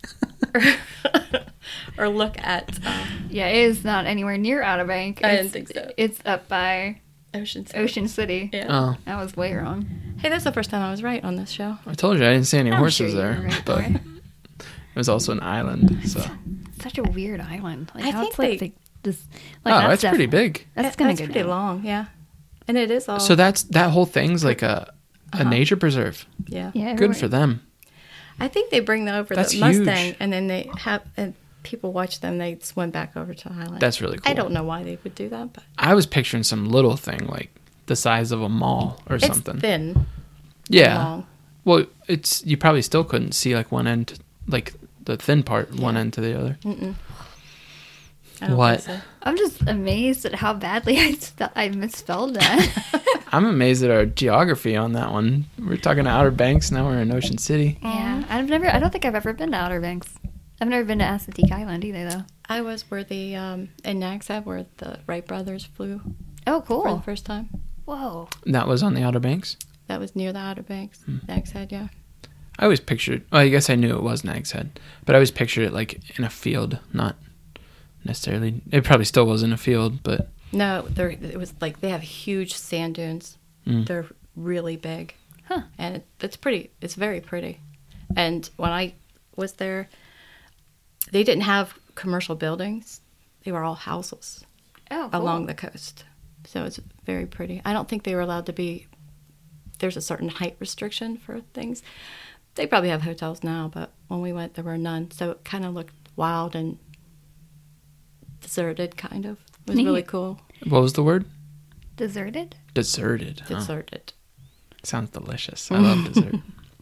Or look at uh, yeah, it is not anywhere near Outer Bank. I It's- didn't think so. It's up by Ocean City. Ocean City. Yeah. Oh, I was way wrong. Hey, that's the first time I was right on this show. I told you I didn't see any I'm horses sure you there, were right, but boy. it was also an island. So Such a weird island. Like I how think it's like they- the, this. Like oh, that's that's pretty definitely- big. That's That- gonna that's go pretty down. long, yeah. And it is all. So that's that whole thing's like a a Uh-huh. nature preserve. yeah. Yeah, Good everywhere. for them. I think they bring them over That's the Mustang, huge. and then they have and people watch them. They swim back over to the island. That's really cool. I don't know why they would do that, but I was picturing some little thing like the size of a mall or it's something. thin. Yeah. Long. Well, it's you probably still couldn't see like one end, like the thin part, one Yeah. end to the other. Mm-mm. I don't What? think so. I'm just amazed at how badly I spe- I misspelled that. I'm amazed at our geography on that one. We're talking Outer Banks, now we're in Ocean City. Yeah, I've never. I don't think I've ever been to Outer Banks. I've never been to Assateague Island either, though. I was where the um, in Nags Head where the Wright brothers flew Oh, for the cool. first time. Whoa. That was on the Outer Banks. That was near the Outer Banks. Hmm. Nags Head, yeah. I always pictured. Well, I guess I knew it was Nag's Head, but I always pictured it like in a field, not necessarily. It probably still was in a field, but No, they're it was like they have huge sand dunes. Mm. They're really big, Huh. and it, it's pretty. It's very pretty. And when I was there, they didn't have commercial buildings; they were all houses Oh, cool. along the coast. So it's very pretty. I don't think they were allowed to be. There's a certain height restriction for things. They probably have hotels now, but when we went, there were none. So it kind of looked wild and deserted, kind of. It was Neat. really cool. What was the word? Deserted? Deserted. Huh? Deserted. Sounds delicious. I love dessert.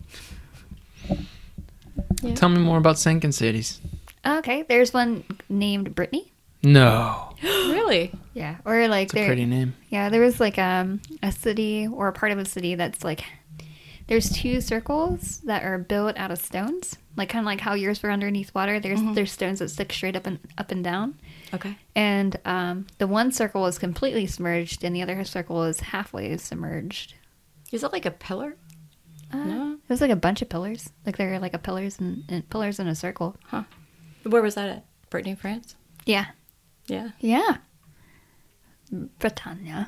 Yeah. Tell me more about sinking cities. Okay, there's one named Brittany. No. Really? Yeah, or like It's a there. pretty name. Yeah, there was like um a city or a part of a city that's like there's two circles that are built out of stones, like kind of like how yours were underneath water. There's Mhm. there's stones that stick straight up and up and down, Okay. and um the one circle is completely submerged, and the other circle is halfway submerged. Is it like a pillar? Uh, No. It was like a bunch of pillars, like there were like a pillars and, and pillars in a circle. Huh. Where was that at? Brittany, France? Yeah, Yeah. yeah. Britannia.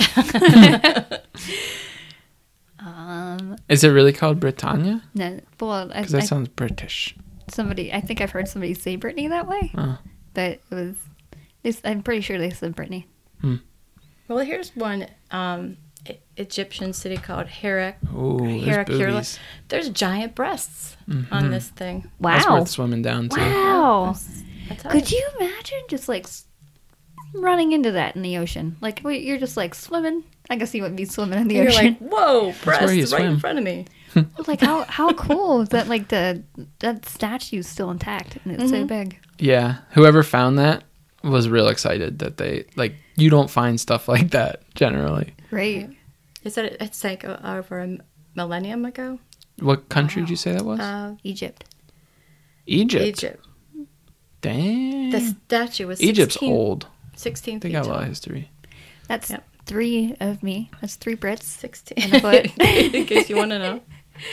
um, Is it really called Britannia? no, well, I, Because that I- sounds British. somebody, I think I've heard somebody say Brittany that way, Oh. but it was, it's, I'm pretty sure they said Brittany. Well, here's one um, E- Egyptian city called Herak. Ooh, there's Heracula. boobies. There's giant breasts Mhm. on this thing. That's Wow. worth swimming down to. Wow. That's Could you imagine just like s- running into that in the ocean? Like, wait, you're just like swimming. I guess you wouldn't be swimming in the You're ocean. like, whoa, where breasts you right swim. in front of me. Like, how how cool is that? Like the that statue's still intact and it's so Mhm. big. Yeah, whoever found that was real excited that they like. You don't find stuff like that generally. Right. Is that it's like o- over a m- millennium ago? What country did you say that was? Uh, Egypt. Egypt. Egypt. Damn. The statue was Egypt's sixteen, old. sixteen They feet got a tall. lot of history. That's Yep. three of me. That's three Brits. sixteen. And a foot. In case you want to know.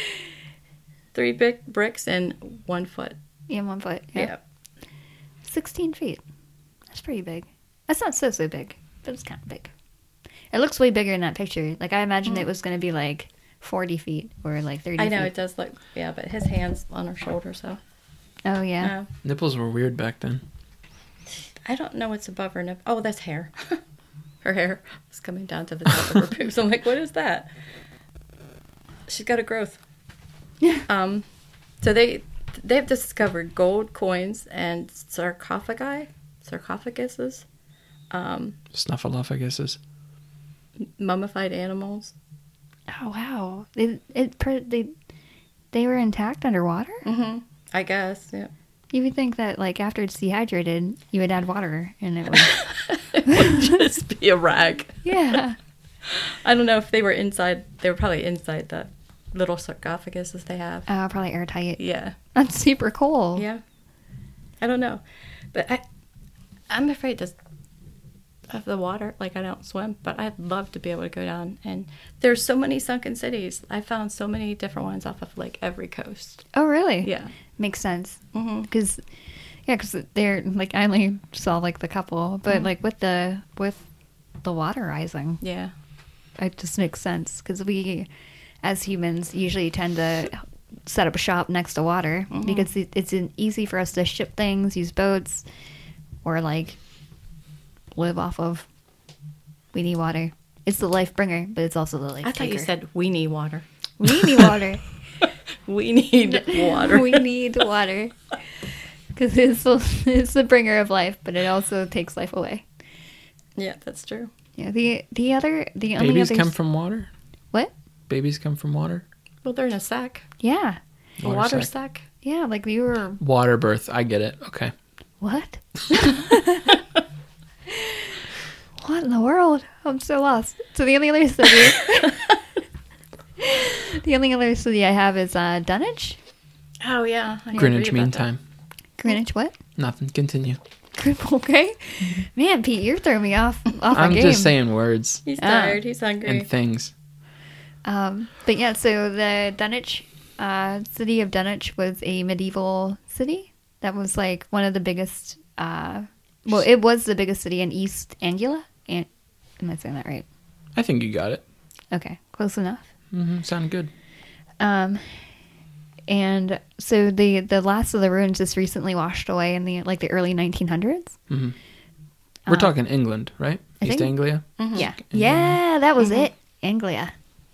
Three big bricks and one foot. Yeah, one foot. Yeah. Yeah. Sixteen feet. That's pretty big. That's not so so big, but it's kind of big. It looks way bigger in that picture. Like I imagined it was going to be like forty feet or like thirty. Mm. I know feet. it does look, yeah, but his hand's on her shoulder, so. Oh yeah. Uh, Nipples were weird back then. I don't know what's above her nip. Oh, that's hair. Her hair was coming down to the top of her boobs. I'm like, what is that? She's got a growth. Um, so they they've discovered gold coins and sarcophagi, sarcophaguses, um, Snuffleupaguses. mummified animals. Oh wow. They it per- they they were intact underwater. Mm-hmm. I guess, yeah. You would think that like after it's dehydrated, you would add water and it would. It would just be a rag. Yeah. I don't know if they were inside. They were probably inside the little sarcophaguses they have. Uh, probably airtight. Yeah. That's super cool. Yeah. I don't know. But I, I'm afraid to, of the water. Like, I don't swim, but I'd love to be able to go down. And there's so many sunken cities. I found so many different ones off of, like, every coast. Oh really? Yeah. Makes sense. Mm-hmm. Because yeah, because they're like I only saw like the couple, but Mhm. like with the with the water rising, Yeah. it just makes sense because we as humans usually tend to set up a shop next to water Mhm. because it, it's an easy for us to ship things, use boats, or like live off of. We need water. It's the life bringer, but it's also the life I thought you taker. said we need water. we need water. We need water. we need water because it's the, it's the bringer of life, but it also takes life away. Yeah, that's true. Yeah. The the other the only Babies other come from water? what? Babies come from water? Well, they're in a sack. Yeah. A Water water sack. sack. Yeah. Like we were Water birth. I get it. Okay. what? What in the world? I'm so lost. So the only other city, the only other city I have is uh, Dunwich. Oh, yeah. I didn't Greenwich read Mean about that. Time. Greenwich. What? Nothing. Continue. Okay. Man, Pete, you're throwing me off off my I'm game. just saying words He's Ah. tired. He's hungry. and things. Um, but yeah, so the Dunwich, uh, city of Dunwich was a medieval city that was like one of the biggest, uh, well, it was the biggest city in East Anglia, An- am I saying that right? I think you got it. Okay, close enough. Mm-hmm. Sounded good. Um, and so the the last of the ruins just recently washed away in the like the early nineteen hundreds. Mm-hmm. We're Um, talking England, right? I East think- Anglia. Yeah, yeah, that was it. Anglia.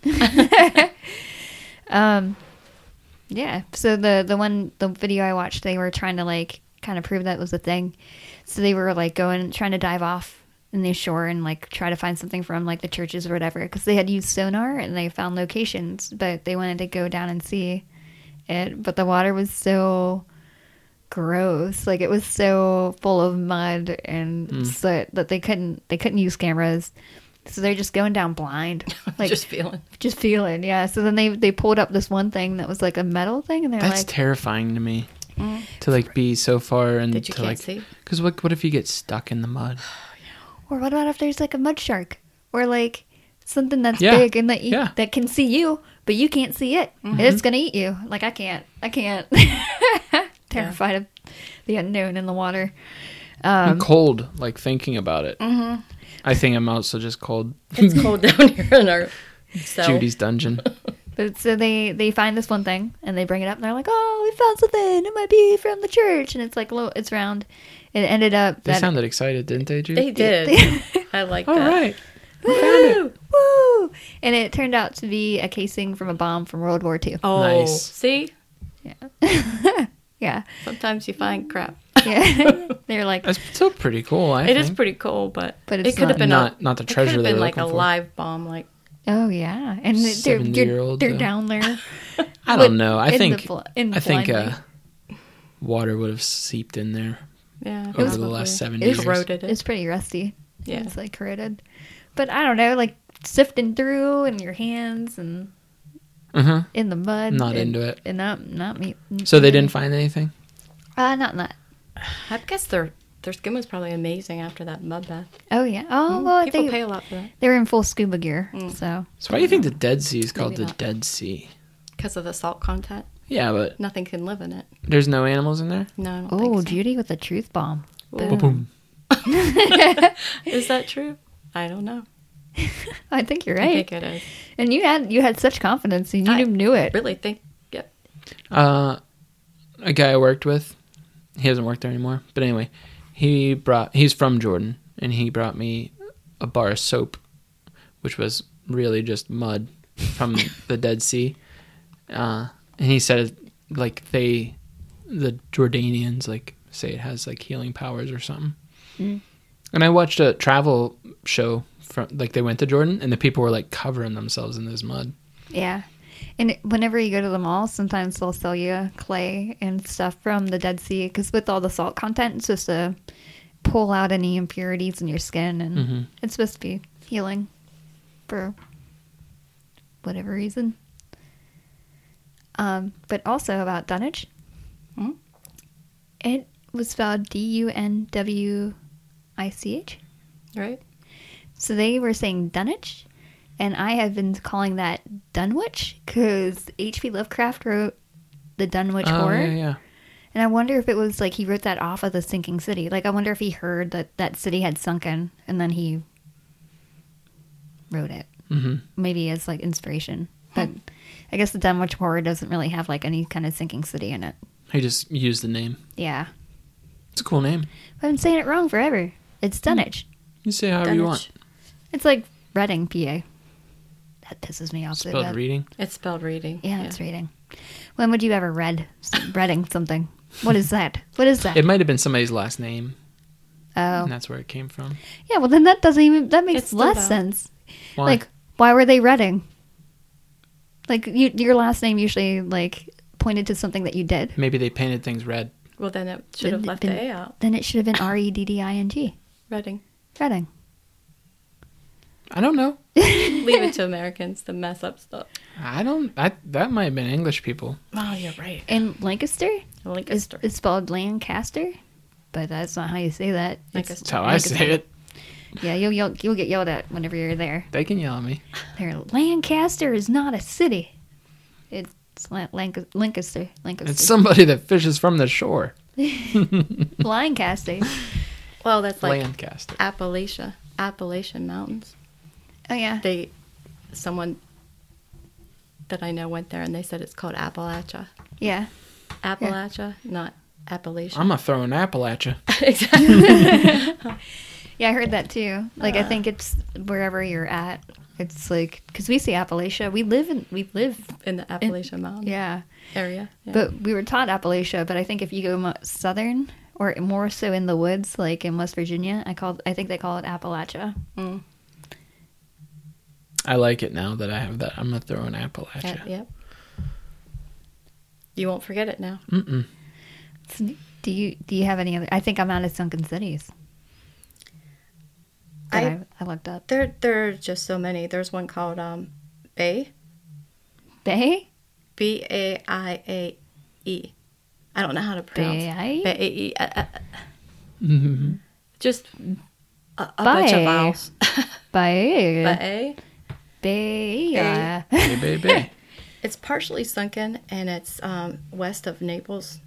um, yeah. So the the one the video I watched, they were trying to like kind of prove that was a thing. So they were like going trying to dive off in the shore and like try to find something from like the churches or whatever because they had used sonar and they found locations, but they wanted to go down and see it. But the water was so gross, like it was so full of mud and Mm. soot that they couldn't they couldn't use cameras. So they're just going down blind, like Just feeling. just feeling, yeah. So then they they pulled up this one thing that was like a metal thing, and they're That's like, terrifying to me. Mm. To like be so far and That you to can't like, see. because what what if you get stuck in the mud? or what about if there's like a mud shark, or like something that's Yeah, big and that you, yeah. that can see you, but you can't see it, and it's gonna eat you. Like I can't, I can't. Terrified of the unknown in the water. I'm Um, cold, like thinking about it. Mm-hmm. I think I'm also just cold. It's cold down here in our cell. Judy's dungeon. But so they they find this one thing and they bring it up and they're like, oh, we found something. It might be from the church, and it's like low, it's round. It ended up They that sounded excited, didn't they, Judy? They did. I like All that. right. woo, woo, and it turned out to be a casing from a bomb from World War Two. Oh, Nice. see? Yeah, Sometimes you find crap. yeah. They're like, That's still pretty cool. I It think. is pretty cool, but, But it it's could have not- been not a, not the it could treasure have they're been like a looking for. live bomb. Like oh yeah, and they're they're, Seven-year-old, they're uh, down there. I with- don't know. I in think the bl- in I think blind uh, water would have seeped in there yeah, over was the last probably seventy it was years. corroded it. It's pretty rusty. Yeah. It's like corroded. But I don't know, like sifting through in your hands and Uh-huh. in the mud. Not and, into it. And not not me. So they didn't find anything? Uh, not in that. I guess their their skin was probably amazing after that mud bath. Oh yeah. Oh well, People they pay a lot for that they were in full scuba gear, Mm. so So why do you think the Dead Sea is called Maybe the not. Dead Sea? because of the salt content. Yeah, but Nothing can live in it. there's no animals in there? No, I don't oh, think so. Judy with the truth bomb. Ooh. Boom. Is that true? I don't know. I think you're I right. think it is. And you had you had such confidence, and you I knew it. Really think. Yep. Uh, a guy I worked with, he doesn't work there anymore. But anyway, he brought, he's from Jordan, and he brought me a bar of soap, which was really just mud from the Dead Sea. Uh, and he said, like, they, the Jordanians, like, say it has, like, healing powers or something. Mm. And I watched a travel show from, like, they went to Jordan, and the people were, like, covering themselves in this mud. Yeah. And whenever you go to the mall, sometimes they'll sell you clay and stuff from the Dead Sea because with all the salt content, it's supposed to pull out any impurities in your skin, and Mm-hmm. it's supposed to be healing for whatever reason. Um, but also about Dunwich. Mhm. It was spelled D U N W I C H. Right. So they were saying Dunwich, and I have been calling that Dunwich because H P Lovecraft wrote the Dunwich Oh, Horror. yeah, yeah. And I wonder if it was like he wrote that off of the sinking city. Like, I wonder if he heard that that city had sunken and then he wrote it. Mm-hmm. Maybe as like inspiration. But I guess the Dunwich Horror doesn't really have like any kind of sinking city in it. He just used the name. Yeah. It's a cool name. I've been saying it wrong forever. It's Dunwich. You say however you want. Dunwich. It's like Reading, P A. That pisses me off so Spelled bad. reading. It's spelled reading. Yeah, it's reading. When would you ever read reading something? What is that? What is that? It might have been somebody's last name, Oh, and that's where it came from. yeah. Well, then that doesn't even that makes It's still less valid. sense. Why? Like, why were they reading? Like, you, your last name usually like pointed to something that you did. Maybe they painted things red. Well, then it should have Then- left then- the A out. Then it should have been R E D D I N G. Reading. Reading. I don't know. Leave it to Americans to mess up stuff. I don't. I that might have been English people. Oh, you're right. And Lancaster is Lancaster. it's spelled Lancaster, but that's not how you say that. It's Lancaster. That's how I say it. Yeah, you'll, you'll you'll get yelled at whenever you're there. They can yell at me. There, Lancaster is not a city. It's Lan- Lanc- Lancaster. Lancaster. It's somebody that fishes from the shore. Lancaster. Well, that's like Lancaster. Appalachia. Appalachian Mountains. Oh yeah. They, someone that I know went there, and they said it's called Appalachia. Yeah. Appalachia, not Appalachia. I'm gonna throw an apple at you. Exactly. Yeah, I heard that too. Like, I Uh. think it's wherever you're at. It's like, because we see Appalachia. We live in, we live, In the Appalachian Mountains yeah. area. Yeah. But we were taught Appalachia, but I think if you go mo- southern, or more so in the woods, like in West Virginia, I call, I think they call it Appalachia. Mm. I like it now that I have that. I'm gonna throw an apple at Yeah, you. yep. You won't forget it now. Mm-mm. So do you, do you have any other, I think I'm out of sunken cities. That I, I- I, looked up. There, there are just so many. There's one called um, Bay, Bay? B A I A E. I don't know how to pronounce Bay? Bay. Uh, uh, Mm-hmm. just a, a bunch of Bay. vowels. Bay. Bay. Bay. yeah. Hey, baby. It's partially sunken, and it's um, west of Naples.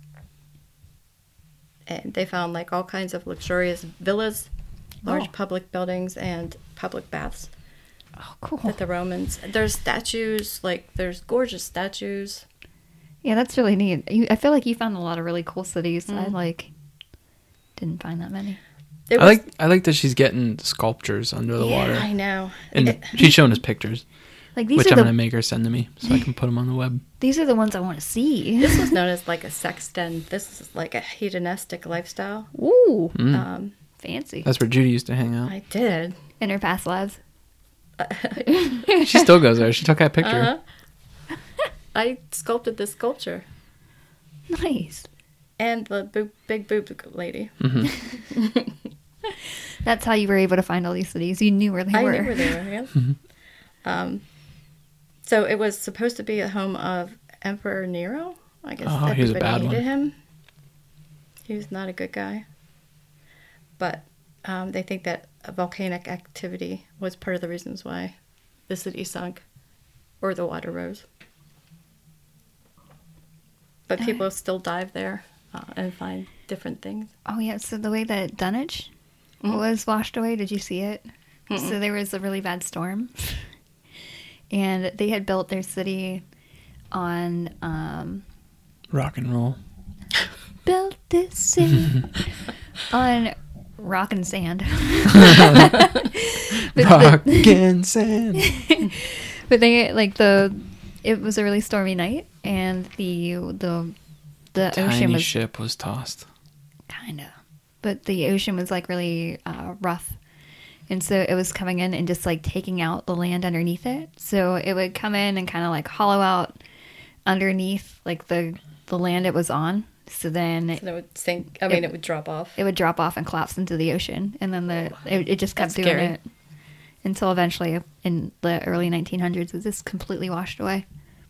And they found like all kinds of luxurious villas, large Oh. public buildings, and public baths Oh, cool. that the Romans. There's statues, like there's gorgeous statues. Yeah, that's really neat. You, I feel like you found a lot of really cool cities. I Mm. like didn't find that many. It I like I like that she's getting sculptures under the yeah, water, I know. and It- she's showing us pictures, Like these which are I'm the gonna make her send to me so I can put them on the web. these are the ones I want to see. this was known as like a sexton. This is like a hedonistic lifestyle. Ooh, Mm. Um, fancy. That's where Judy used to hang out. I did. In her past lives. She still goes there. She took that picture. Uh-huh. I sculpted this sculpture. Nice. And the boob, big boob lady. Mm-hmm. That's how you were able to find all these cities. You knew where they I were. knew where they were, yeah. um, so it was supposed to be a home of Emperor Nero. I guess Oh, he was a everybody bad hated one. him. He was not a good guy. But um, they think that a volcanic activity was part of the reasons why the city sunk or the water rose. But people still dive there uh, and find different things. Oh yeah. So the way that Dunwich Mhm. was washed away, did you see it? So there was a really bad storm, and they had built their city on um, Rock and roll. built this city on rock and sand. But Rock the- and sand. But they like the it was a really stormy night, and the the the ocean Tiny was ship was tossed. kind of, but the ocean was like really uh, rough, and so it was coming in and just like taking out the land underneath it. So it would come in and kind of like hollow out underneath like the the land it was on. So then And it would sink. I mean, it would drop off. it would drop off and collapse into the ocean, and then the it, it just kept That's doing scary. it until eventually in the early nineteen hundreds it just completely washed away.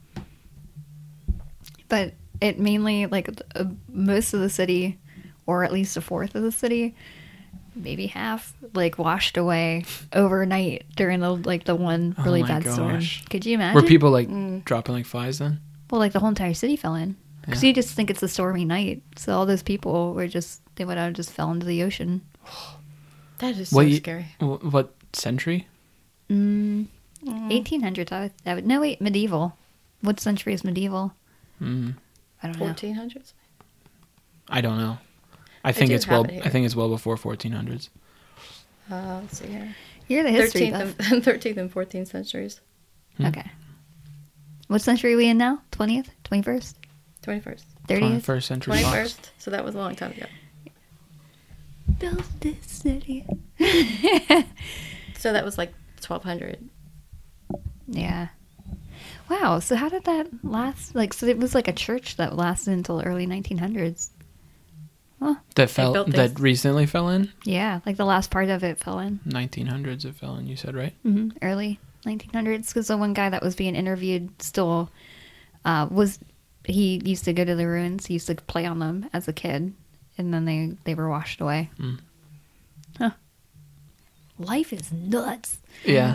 But it mainly like uh, most of the city, or at least a fourth of the city, maybe half, like washed away overnight during the like the one Oh really my bad storm. gosh. Could you imagine? Were people like Mm. dropping like flies then? Well, like the whole entire city fell in. Because Yeah. you just think it's a stormy night. So all those people were just, they would have just fell into the ocean. That is so What ye- scary. Wh- What century? Mm, Mm. eighteen hundreds, I would, I would, no wait, medieval. What century is medieval? Mm, I don't know. fourteen hundreds? I don't know. I think do it's have well. it here. I think it's well before fourteen hundreds. Uh, let's see here. You're the history thirteenth buff. and, thirteenth and fourteenth centuries. Hmm. Okay. What century are we in now? twentieth? twenty-first? twenty-first. thirtieth? twenty-first century fox. twenty-first. So that was a long time ago. Built this city. So that was like twelve hundred. Yeah. Wow. So how did that last? Like, so it was like a church that lasted until early nineteen hundreds. Well, That fell. built That things. recently fell in yeah. Like the last part of it fell in. nineteen hundreds. It fell in. You said right. hmm Early nineteen hundreds. Because the one guy that was being interviewed still uh, was, he used to go to the ruins. He used to play on them as a kid. And then they, they were washed away. Mm. Huh. Life is nuts. Yeah.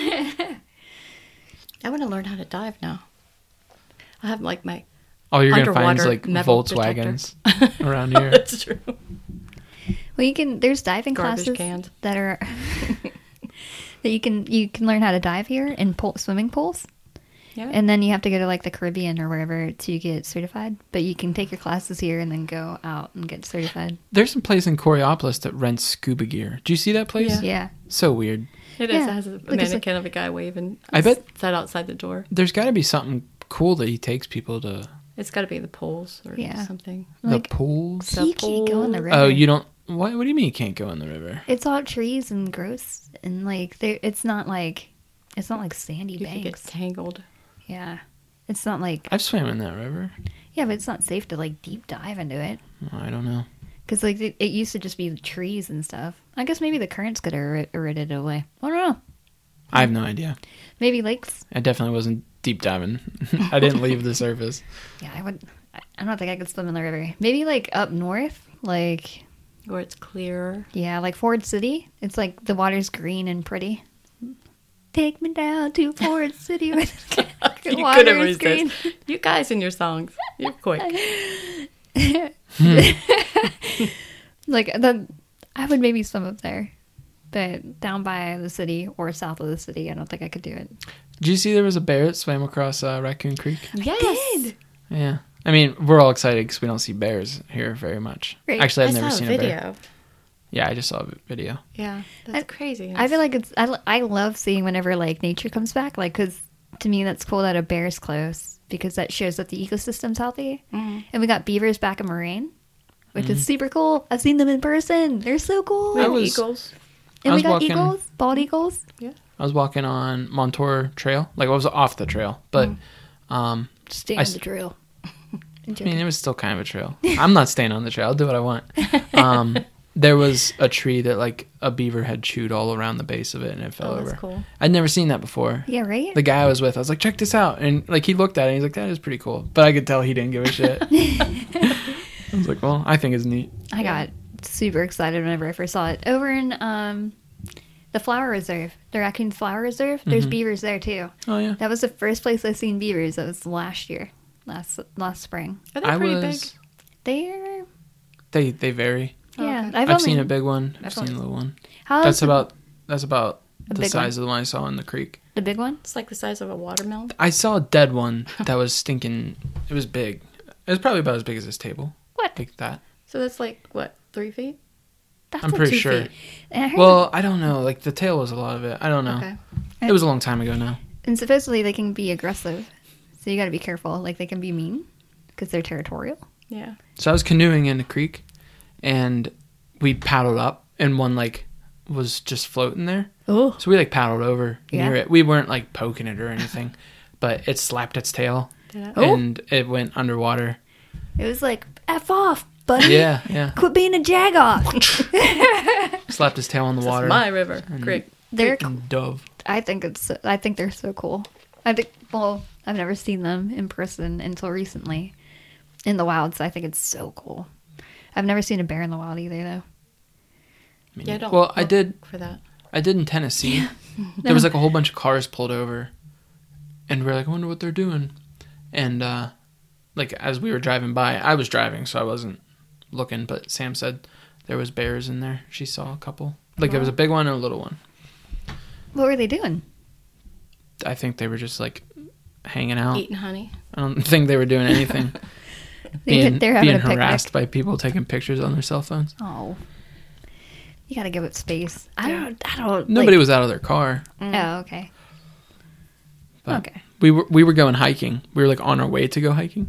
I want to learn how to dive now. I have like my. All you're gonna find is Underwater like metal Volkswagens around here. That's true. Well, you can, there's diving Garbage classes cans. that are, that you can you can learn how to dive here in pool, swimming pools. Yeah. And then you have to go to like the Caribbean or wherever to get certified. But you can take your classes here and then go out and get certified. There's some place in Coriopolis that rents scuba gear. Do you see that place? Yeah. Yeah. So weird. It is. Yeah. It has a Like it's mannequin of a guy waving. I bet- Set outside the door. There's got to be something cool that he takes people to. It's got to be the pools or Yeah. something. Like, the pools. you can't go in the river. Oh, you don't. What? What do you mean you can't go in the river? It's all trees and gross and like there. It's not like it's not like sandy You could get banks. tangled. Yeah, it's not like I've swam in that river. yeah, but it's not safe to like deep dive into it I don't know. because like it, it used to just be trees and stuff. I guess maybe the currents could have eroded it away. I don't know. I have no idea. Maybe lakes. I definitely wasn't deep diving. I didn't leave the surface. Yeah, I would. I- I don't think I could swim in the river. Maybe like up north, like Where it's clearer. yeah, like Ford City. It's like the water's green and pretty. Take me down to Ford City where the You water couldn't is green. resist. You guys and your songs. You're quick. Like the, I would maybe swim up there, but down by the city or south of the city, I don't think I could do it. Did you see there was a bear that swam across uh, Raccoon Creek? Yes. Yeah. I mean, we're all excited because we don't see bears here very much. Right. Actually, I've I never saw seen a a bear. video. Yeah, I just saw a video. Yeah, that's I- crazy. I feel like it's I, I love seeing whenever like nature comes back, like because to me that's cool that a bear's close because that shows that the ecosystem's healthy. Mhm. And we got beavers back in Moraine, which is super cool. I've seen them in person; they're so cool. We have I was- eagles. and I we was got walking- eagles, bald eagles. I was walking on Montour Trail. Like, I was off the trail, but um, Stay I on s- the trail. I mean, it was still kind of a trail. I'm not staying on the trail. I'll do what I want. Um, there was a tree that, like, a beaver had chewed all around the base of it, and it fell Oh, over. that's cool. I'd never seen that before. Yeah, right. The guy I was with, I was like, check this out. And, like, he looked at it, and he's like, that is pretty cool. But I could tell he didn't give a shit. I was like, well, I think it's neat. I got super excited whenever I first saw it. Over in um, the flower reserve, the Raccoon Flower Reserve, there's Mhm. beavers there too. Oh, yeah. That was the first place I seen beavers. That was last year, last last spring. Are they I pretty was... big? They're They, they vary. Oh, yeah. okay. I've, I've, only, seen a big one. I've I've seen a only- little one. How That's is the- about that's about A the big size one? of the one I saw in the creek. the big one. It's like the size of a watermelon. I saw a dead one that was stinking. It was big. It was probably about as big as this table. What? Like that. So that's like what, three feet? That's I'm like pretty two sure. feet. And I heard Well, I don't know. Like the tail was a lot of it. I don't know. Okay. It was a long time ago now. and supposedly they can be aggressive, so you got to be careful. Like they can be mean because they're territorial. Yeah. So I was canoeing in the creek, and we paddled up, and one like was just floating there. Oh, So we like paddled over Yeah. near it. We weren't like poking it or anything, but it slapped its tail Did I- Oh. and it went underwater. it was like f off, buddy. Yeah, yeah. Quit being a jagoff. Slapped its tail on the This water. is my river. Creek. They're. And dove. I think it's. I think they're so cool. I think. Well, I've never seen them in person until recently, in the wild. So I think it's so cool. I've never seen a bear in the wild either, though. I mean, Yeah, don't well, I look did. for that. I did in Tennessee. There was like a whole bunch of cars pulled over, and we are like, I wonder what they're doing. And uh, like as we were driving by, I was driving, so I wasn't looking. But Sam said there was bears in there. She saw a couple. Like there was a big one and a little one. What were they doing? I think they were just like hanging out. Eating honey. I don't think they were doing anything. They- being they're having being a picnic. harassed by people taking pictures on their cell phones. Oh, you gotta give it space. I don't. I don't. Nobody like, was out of their car. Oh, okay. But Okay. We were we were going hiking. We were like on our way to go hiking,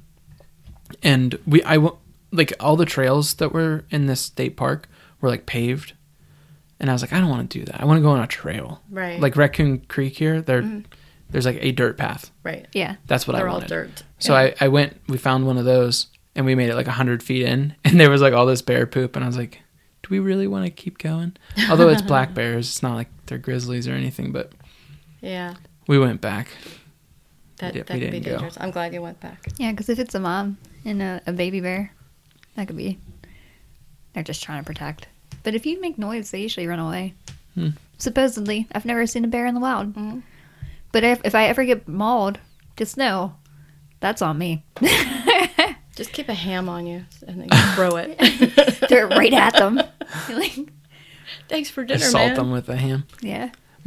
and we I w- like all the trails that were in this state park were like paved, and I was like, I don't want to do that. I want to go on a trail. Right. Like Raccoon Creek here, there Mhm. there's like a dirt path. Right. Yeah. That's what They're I all wanted. dirt. So I I went. We found one of those, and we made it like a hundred feet in, and there was like all this bear poop, and I was like, do we really want to keep going? Although it's black bears, it's not like they're grizzlies or anything, but Yeah. we went back. That, Yeah, that we could be didn't go. dangerous. I'm glad you went back. Yeah, because if it's a mom and a, a baby bear, that could be. They're just trying to protect. But if you make noise, they usually run away. Hmm. Supposedly, I've never seen a bear in the wild. Mhm. But if, if I ever get mauled, just know that's on me. Just keep a ham on you and then you throw it. Throw it right at them. Like, Thanks for dinner, Assault man. them with a ham. yeah.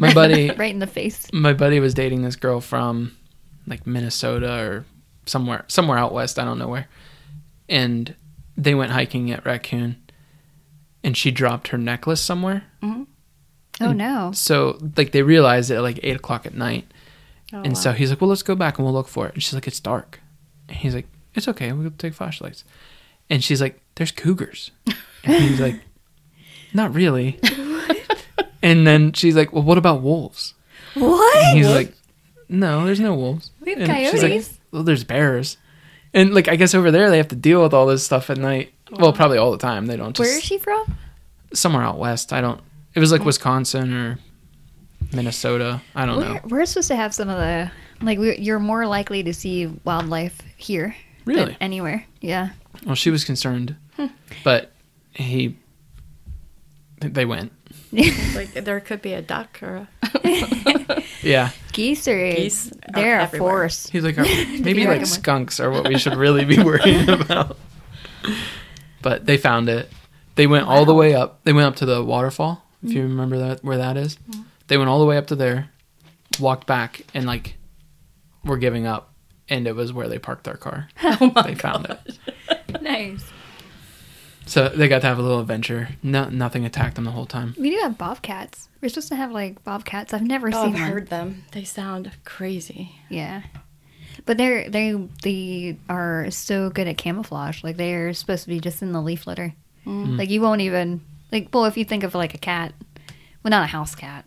My buddy, right in the face. my buddy was dating this girl from like Minnesota or somewhere, somewhere out west. I don't know where. And they went hiking at Raccoon, and she dropped her necklace somewhere. Mm-hmm. Oh no! So like they realized it at like eight o'clock at night, Oh, and wow. so he's like, "Well, let's go back and we'll look for it." And she's like, "It's dark." And he's like, "It's okay. We'll take flashlights." And she's like, "There's cougars." And he's like, "Not really." And then she's like, "Well, what about wolves?" What? And he's like, "No, there's no wolves." We have And she's like, coyotes. "Well, there's bears." And like I guess over there they have to deal with all this stuff at night. Well, probably all the time. They don't just Where is she from? somewhere out west. I don't. It was like Wisconsin or Minnesota. I don't We're, know. we're supposed to have some of the like. We, you're more likely to see wildlife here Really? than anywhere. Yeah. Well, she was concerned, but he. They went. Like there could be a duck or a Yeah, Geese are Geese are they're a everywhere. force. he's like, maybe You like reckon- skunks are what we should really be worrying about. But they found it. They went all the Wow. way up. They went up to the waterfall. If you remember that, where that is. They went all the way up to there, walked back, and like, were giving up. And it was where they parked their car. Oh my They found it. Nice. So they got to have a little adventure. No, nothing attacked them the whole time. We do have bobcats. We're supposed to have like bobcats. I've never Oh, seen I've one. heard them. They sound crazy. Yeah. But they're they they are so good at camouflage. Like they're supposed to be just in the leaf litter. Mm. Like you won't even like well if you think of like a cat. Well not a house cat.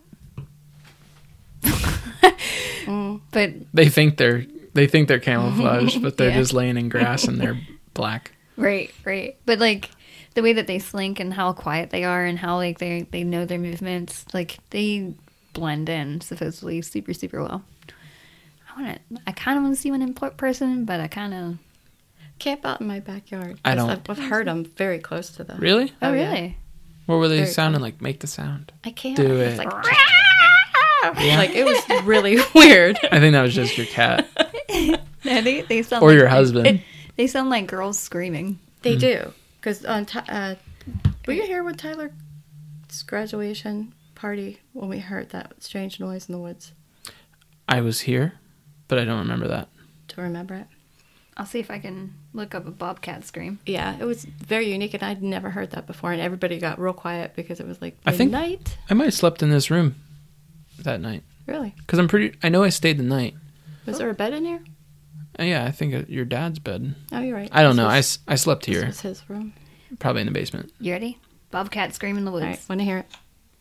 Mm. But They think they're they think they're camouflaged, but they're Yeah. just laying in grass and they're black. right, right. But like the way that they slink and how quiet they are and how like they they know their movements, like they blend in supposedly super super well. I want to. I kind of want to see one in per- person, but I kind of. Camp out in my backyard. I 'cause don't- I've, I've heard them very close to the. Really? Oh, Oh, yeah. really? What were they Very sounding like? Make the sound. I can't. Do It's it. like, Yeah. like it was really weird. I think that was just your cat No, they they sound or like, your husband. They sound like girls screaming. They do because on Ty- uh, were you here with Tyler's graduation party when we heard that strange noise in the woods? I was here, but I don't remember that. Do you remember it? I'll see if I can look up a bobcat scream. Yeah, it was very unique, and I'd never heard that before. And everybody got real quiet because it was like I think- midnight. I might have slept in this room that night Really? because I'm pretty. I know I stayed the night. Was there a bed in here? Uh, yeah, I think at your dad's bed. Oh, you're right. I don't This know. I, was- s- I slept This here, was his room. probably in the basement. You ready? Bobcat scream in the All woods. right, want to hear it?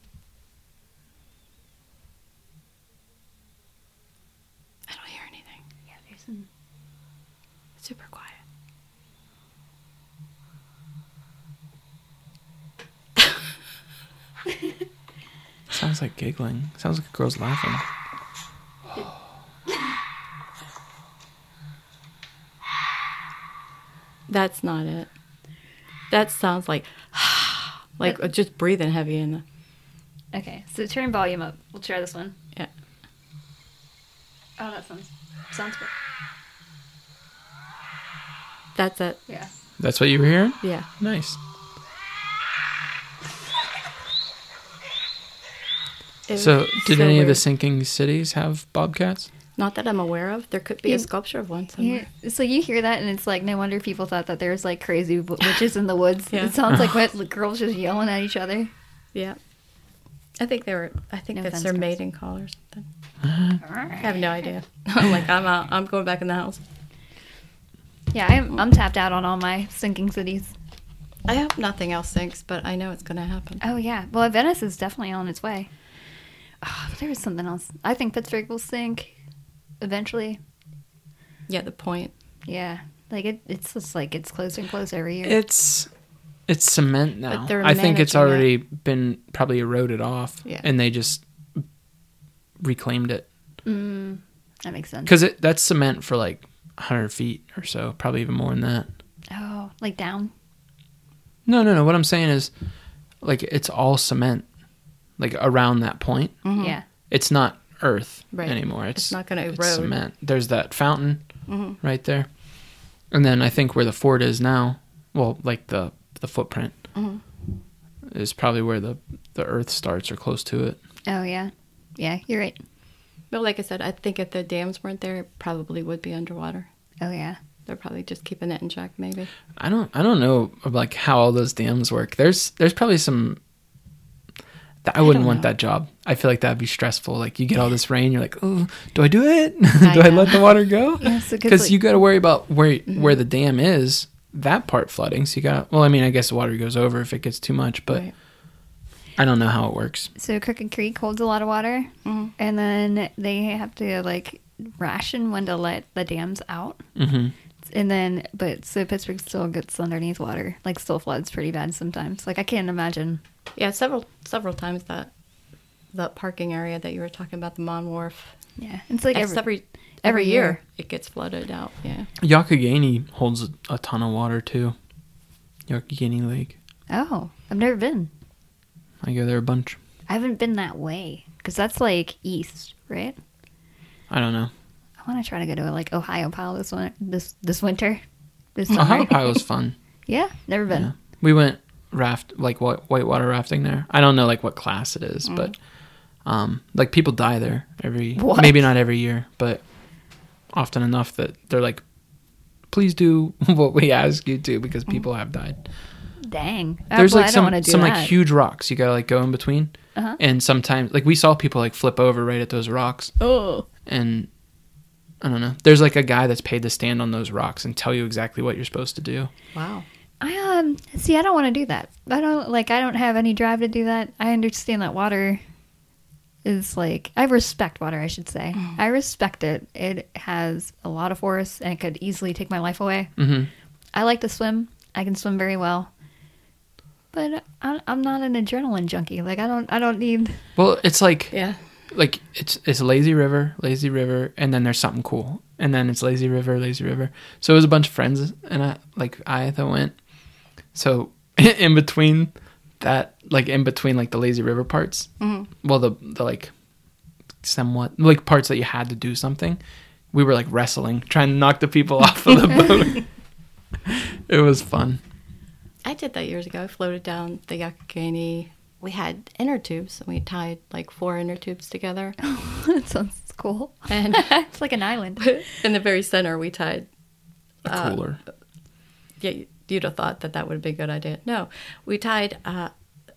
I don't hear anything. Yeah, there's some. Super quiet. Sounds like giggling. Sounds like a girl's laughing. That's not it. That sounds like like That- just breathing heavy in the Okay, so turn volume up. We'll try this one. yeah. Oh, that sounds sounds good. That's it. Yeah. That's what you were hearing? Yeah. Nice. It was So, did any of the weird. sinking cities have bobcats? Not that I'm aware of. There could be Yeah. a sculpture of one somewhere. Yeah, so you hear that, and it's like no wonder people thought that there's like crazy w- witches in the woods. Yeah. It sounds like what like, girls just yelling at each other. Yeah. I think they were. I think No that's offense, their girls. mating call or something. I have no idea. I'm like, I'm out. I'm going back in the house. Yeah, I'm, I'm tapped out on all my sinking cities. I hope nothing else sinks, but I know it's going to happen. Oh yeah, well Venice is definitely on its way. Oh, but there was something else. I think Pittsburgh will sink eventually. Yeah, the point. Yeah, like it, it's just like it's closer and closer every year. It's it's cement now. But they're I think it's managing already been probably eroded off, Yeah. and they just reclaimed it mm, that makes sense. because it that's cement for like one hundred feet or so, probably even more than that. Oh, like down. No, no, no. What I'm saying is, like, it's all cement, like around that point. Mhm. Yeah. It's not earth Right. anymore. It's, It's not gonna it's erode. cement. There's that fountain Mhm. right there, and then I think where the fort is now, well, like the the footprint Mhm. is probably where the the earth starts or close to it. Oh yeah. Yeah, you're right. But like I said, I think if the dams weren't there, it probably would be underwater. Oh yeah. They're probably just keeping it in check, maybe. I don't I don't know like how all those dams work. There's there's probably some I wouldn't don't want know. that job. I feel like that'd be stressful. Like you get all this rain, you're like, oh, do I do it? I do I know. let the water go? Yeah, so 'cause, Because like- you got to worry about where Mm-hmm. where the dam is, that part flooding. So you got. Well, I mean, I guess the water goes over if it gets too much, but Right. I don't know how it works. So Crooked Creek holds a lot of water, Mhm. and then they have to like ration when to let the dams out, hmm and then but so Pittsburgh still gets underneath water, like still floods pretty bad sometimes. Like I can't imagine. Yeah, several several times that that parking area that you were talking about, the Mon Wharf. Yeah, it's like Every, every every, every year. year it gets flooded out. Yeah. Yakagani holds a, a ton of water too. Yakagani Lake. Oh, I've never been. I go there a bunch. I haven't been that way because that's like east, right? I don't know. I want to try to go to like Ohio Pile this one this this winter. This Ohio summer. Pile was fun. Yeah, never been. Yeah. We went raft like what whitewater rafting there. I don't know like what class it is, but um like people die there every What? maybe not every year, but often enough that they're like, please do what we ask you to because people have died. Dang. Uh, There's well, like I don't some wanna do some that. like huge rocks you gotta like go in between, Uh-huh. and sometimes like we saw people like flip over right at those rocks, Oh. and I don't know. There's like a guy that's paid to stand on those rocks and tell you exactly what you're supposed to do. Wow. I um see. I don't want to do that. I don't like. I don't have any drive to do that. I understand that water is like. I respect water. I should say. I respect it. It has a lot of force, and it could easily take my life away. hmm I like to swim. I can swim very well, but I, I'm not an adrenaline junkie. Like I don't. I don't need. Well, it's like Yeah. like it's it's lazy river, lazy river, and then there's something cool, and then it's lazy river, lazy river. So it was a bunch of friends and I like I that went. So in between that, like in between like the lazy river parts, Mhm. well the the like somewhat like parts that you had to do something, we were like wrestling, trying to knock the people off of the boat. It was fun. I did that years ago. I floated down the Yakagani. We had inner tubes, and we tied like four inner tubes together. That sounds cool. And It's like an island. in the very center, we tied. A Uh, cooler. Yeah, you'd have thought that that would be a good idea. No, we tied a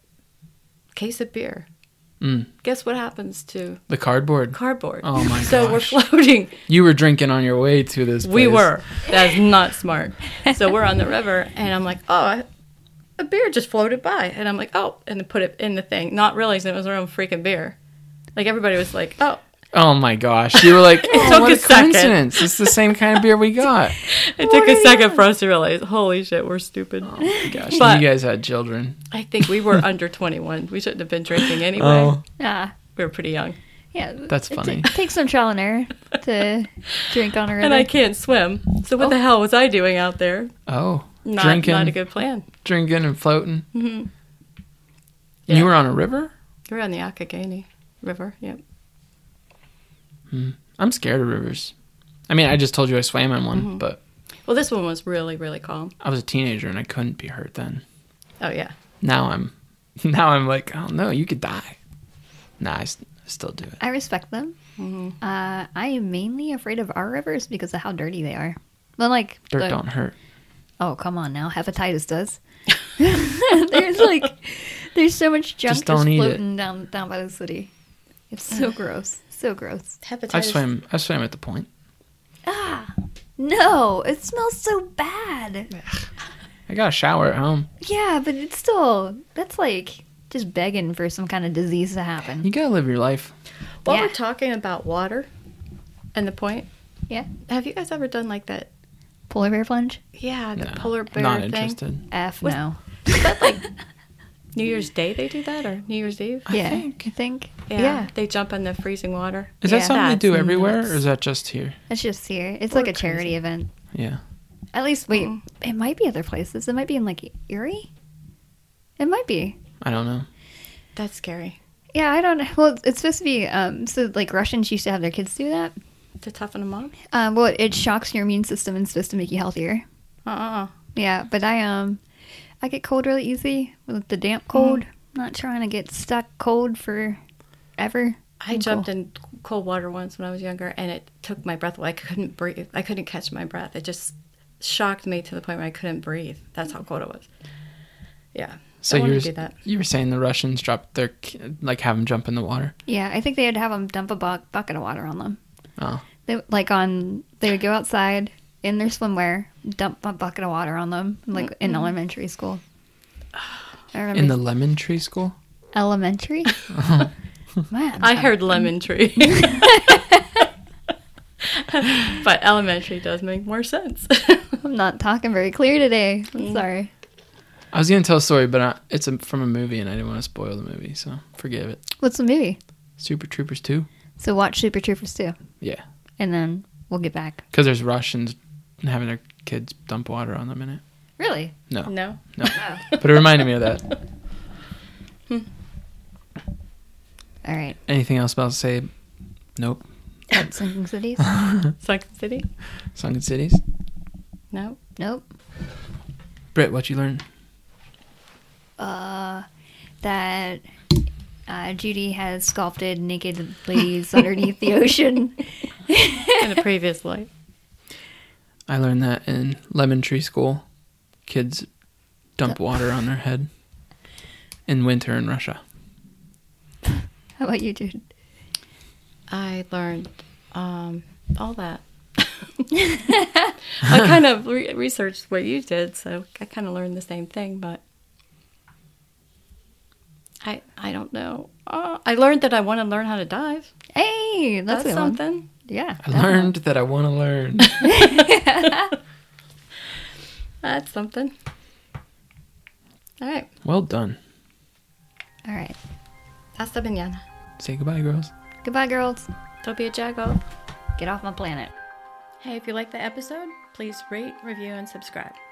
case of beer. Mm. Guess what happens to The cardboard. cardboard? Oh my So we're gosh. floating. You were drinking on your way to this place. We were. That's not smart. So we're on the river, and I'm like, oh, I, a beer just floated by, and I'm like, oh, and then put it in the thing, not realizing it was our own freaking beer. Like everybody was like, oh, Oh my gosh. You were like, oh, took what a a second. coincidence. It's the same kind of beer we got. it took a second for us to realize, holy shit, we're stupid. Oh my gosh. But- you guys had children. I think we were under twenty-one. We shouldn't have been drinking anyway. Oh, Ah. We were pretty young. Yeah, That's it ta- funny. It takes some trial and error to drink on a river. And I can't swim. So what Oh. the hell was I doing out there? oh. Not, drinking, not a good plan. drinking and floating. hmm And Yeah. you were on a river? We're on the Akagani River. Yep. I'm scared of rivers. I mean, I just told you I swam in one, Mm-hmm. but Well, this one was really, really calm. I was a teenager and I couldn't be hurt then. Oh, yeah. Now I'm, now I'm like, oh no, you could die. Nah, I, s- I still do it. I respect them. hmm Uh, I am mainly afraid of our rivers because of how dirty they are. But like, Dirt the- don't hurt. oh come on now, hepatitis does. There's like, there's so much junk Just just, don't eat it. floating down down by the city. It's so gross, so gross. Hepatitis. I swam. I swam at the point. Ah, no, it smells so bad. I got a shower at home. Yeah, but it's still that's like just begging for some kind of disease to happen. You gotta live your life. While Yeah. we're talking about water and the point, Yeah, have you guys ever done like that? polar bear plunge. Yeah, the No, polar bear not thing. interested. F Was- no. Is that like New Year's Day they do that or New Year's Eve? I yeah, think. I think. Yeah. Yeah, They jump in the freezing water. Is Yeah. that something they do That's everywhere, nuts. or is that just here? it's just here. It's We're like a charity crazy. event. Yeah. At least, wait, Mm. it might be other places. It might be in like Erie. It might be. I don't know. That's scary. Yeah, I don't know. Well, it's supposed to be. Um, so like Russians used to have their kids do that. To toughen them up? Um, well, it shocks your immune system and it's supposed to make you healthier. Uh-uh. Yeah, but I um, I get cold really easy with the damp Mm. cold. Not trying to get stuck cold forever. I Cool. jumped in cold water once when I was younger, and it took my breath away. I couldn't breathe. I couldn't catch my breath. It just shocked me to the point where I couldn't breathe. That's how cold it was. Yeah. So I want you're to do that. you were saying the Russians dropped their ki- like have them jump in the water. Yeah, I think they'd have them dump a bu- bucket of water on them. Oh, They like on they would go outside in their swimwear, dump a bucket of water on them, like in elementary school. I remember in the lemon tree school. elementary. Man, I heard lemon tree. But elementary does make more sense. I'm not talking very clear today. I'm sorry. I was gonna tell a story, but I, it's a, from a movie, and I didn't want to spoil the movie, so forgive it. What's the movie? Super Troopers two. So watch Super Troopers two, Yeah, and then we'll get back. because there's Russians having their kids dump water on them in it. Really? No, No. no. But it reminded me of that. All right. Anything else about to say? Nope. At Sinking Cities? Sunken City? Sunken Cities. No. Nope. Britt, what you learn? Uh, that uh, Judy has sculpted naked ladies underneath the ocean. In a previous life. I learned that in lemon tree school. Kids dump water on their head in winter in Russia. How about you, Jude? I learned um, all that. I kind of re- researched what you did, so I kind of learned the same thing, but I I don't know. Uh, I learned that I want to learn how to dive. Hey, that's, That's a good one. something. Yeah. I learned that I want to learn. That's something. All right. Well done. All right. Hasta mañana. Say goodbye, girls. Goodbye, girls. Tobia Jago. Get off my planet. Hey, if you liked the episode, please rate, review, and subscribe.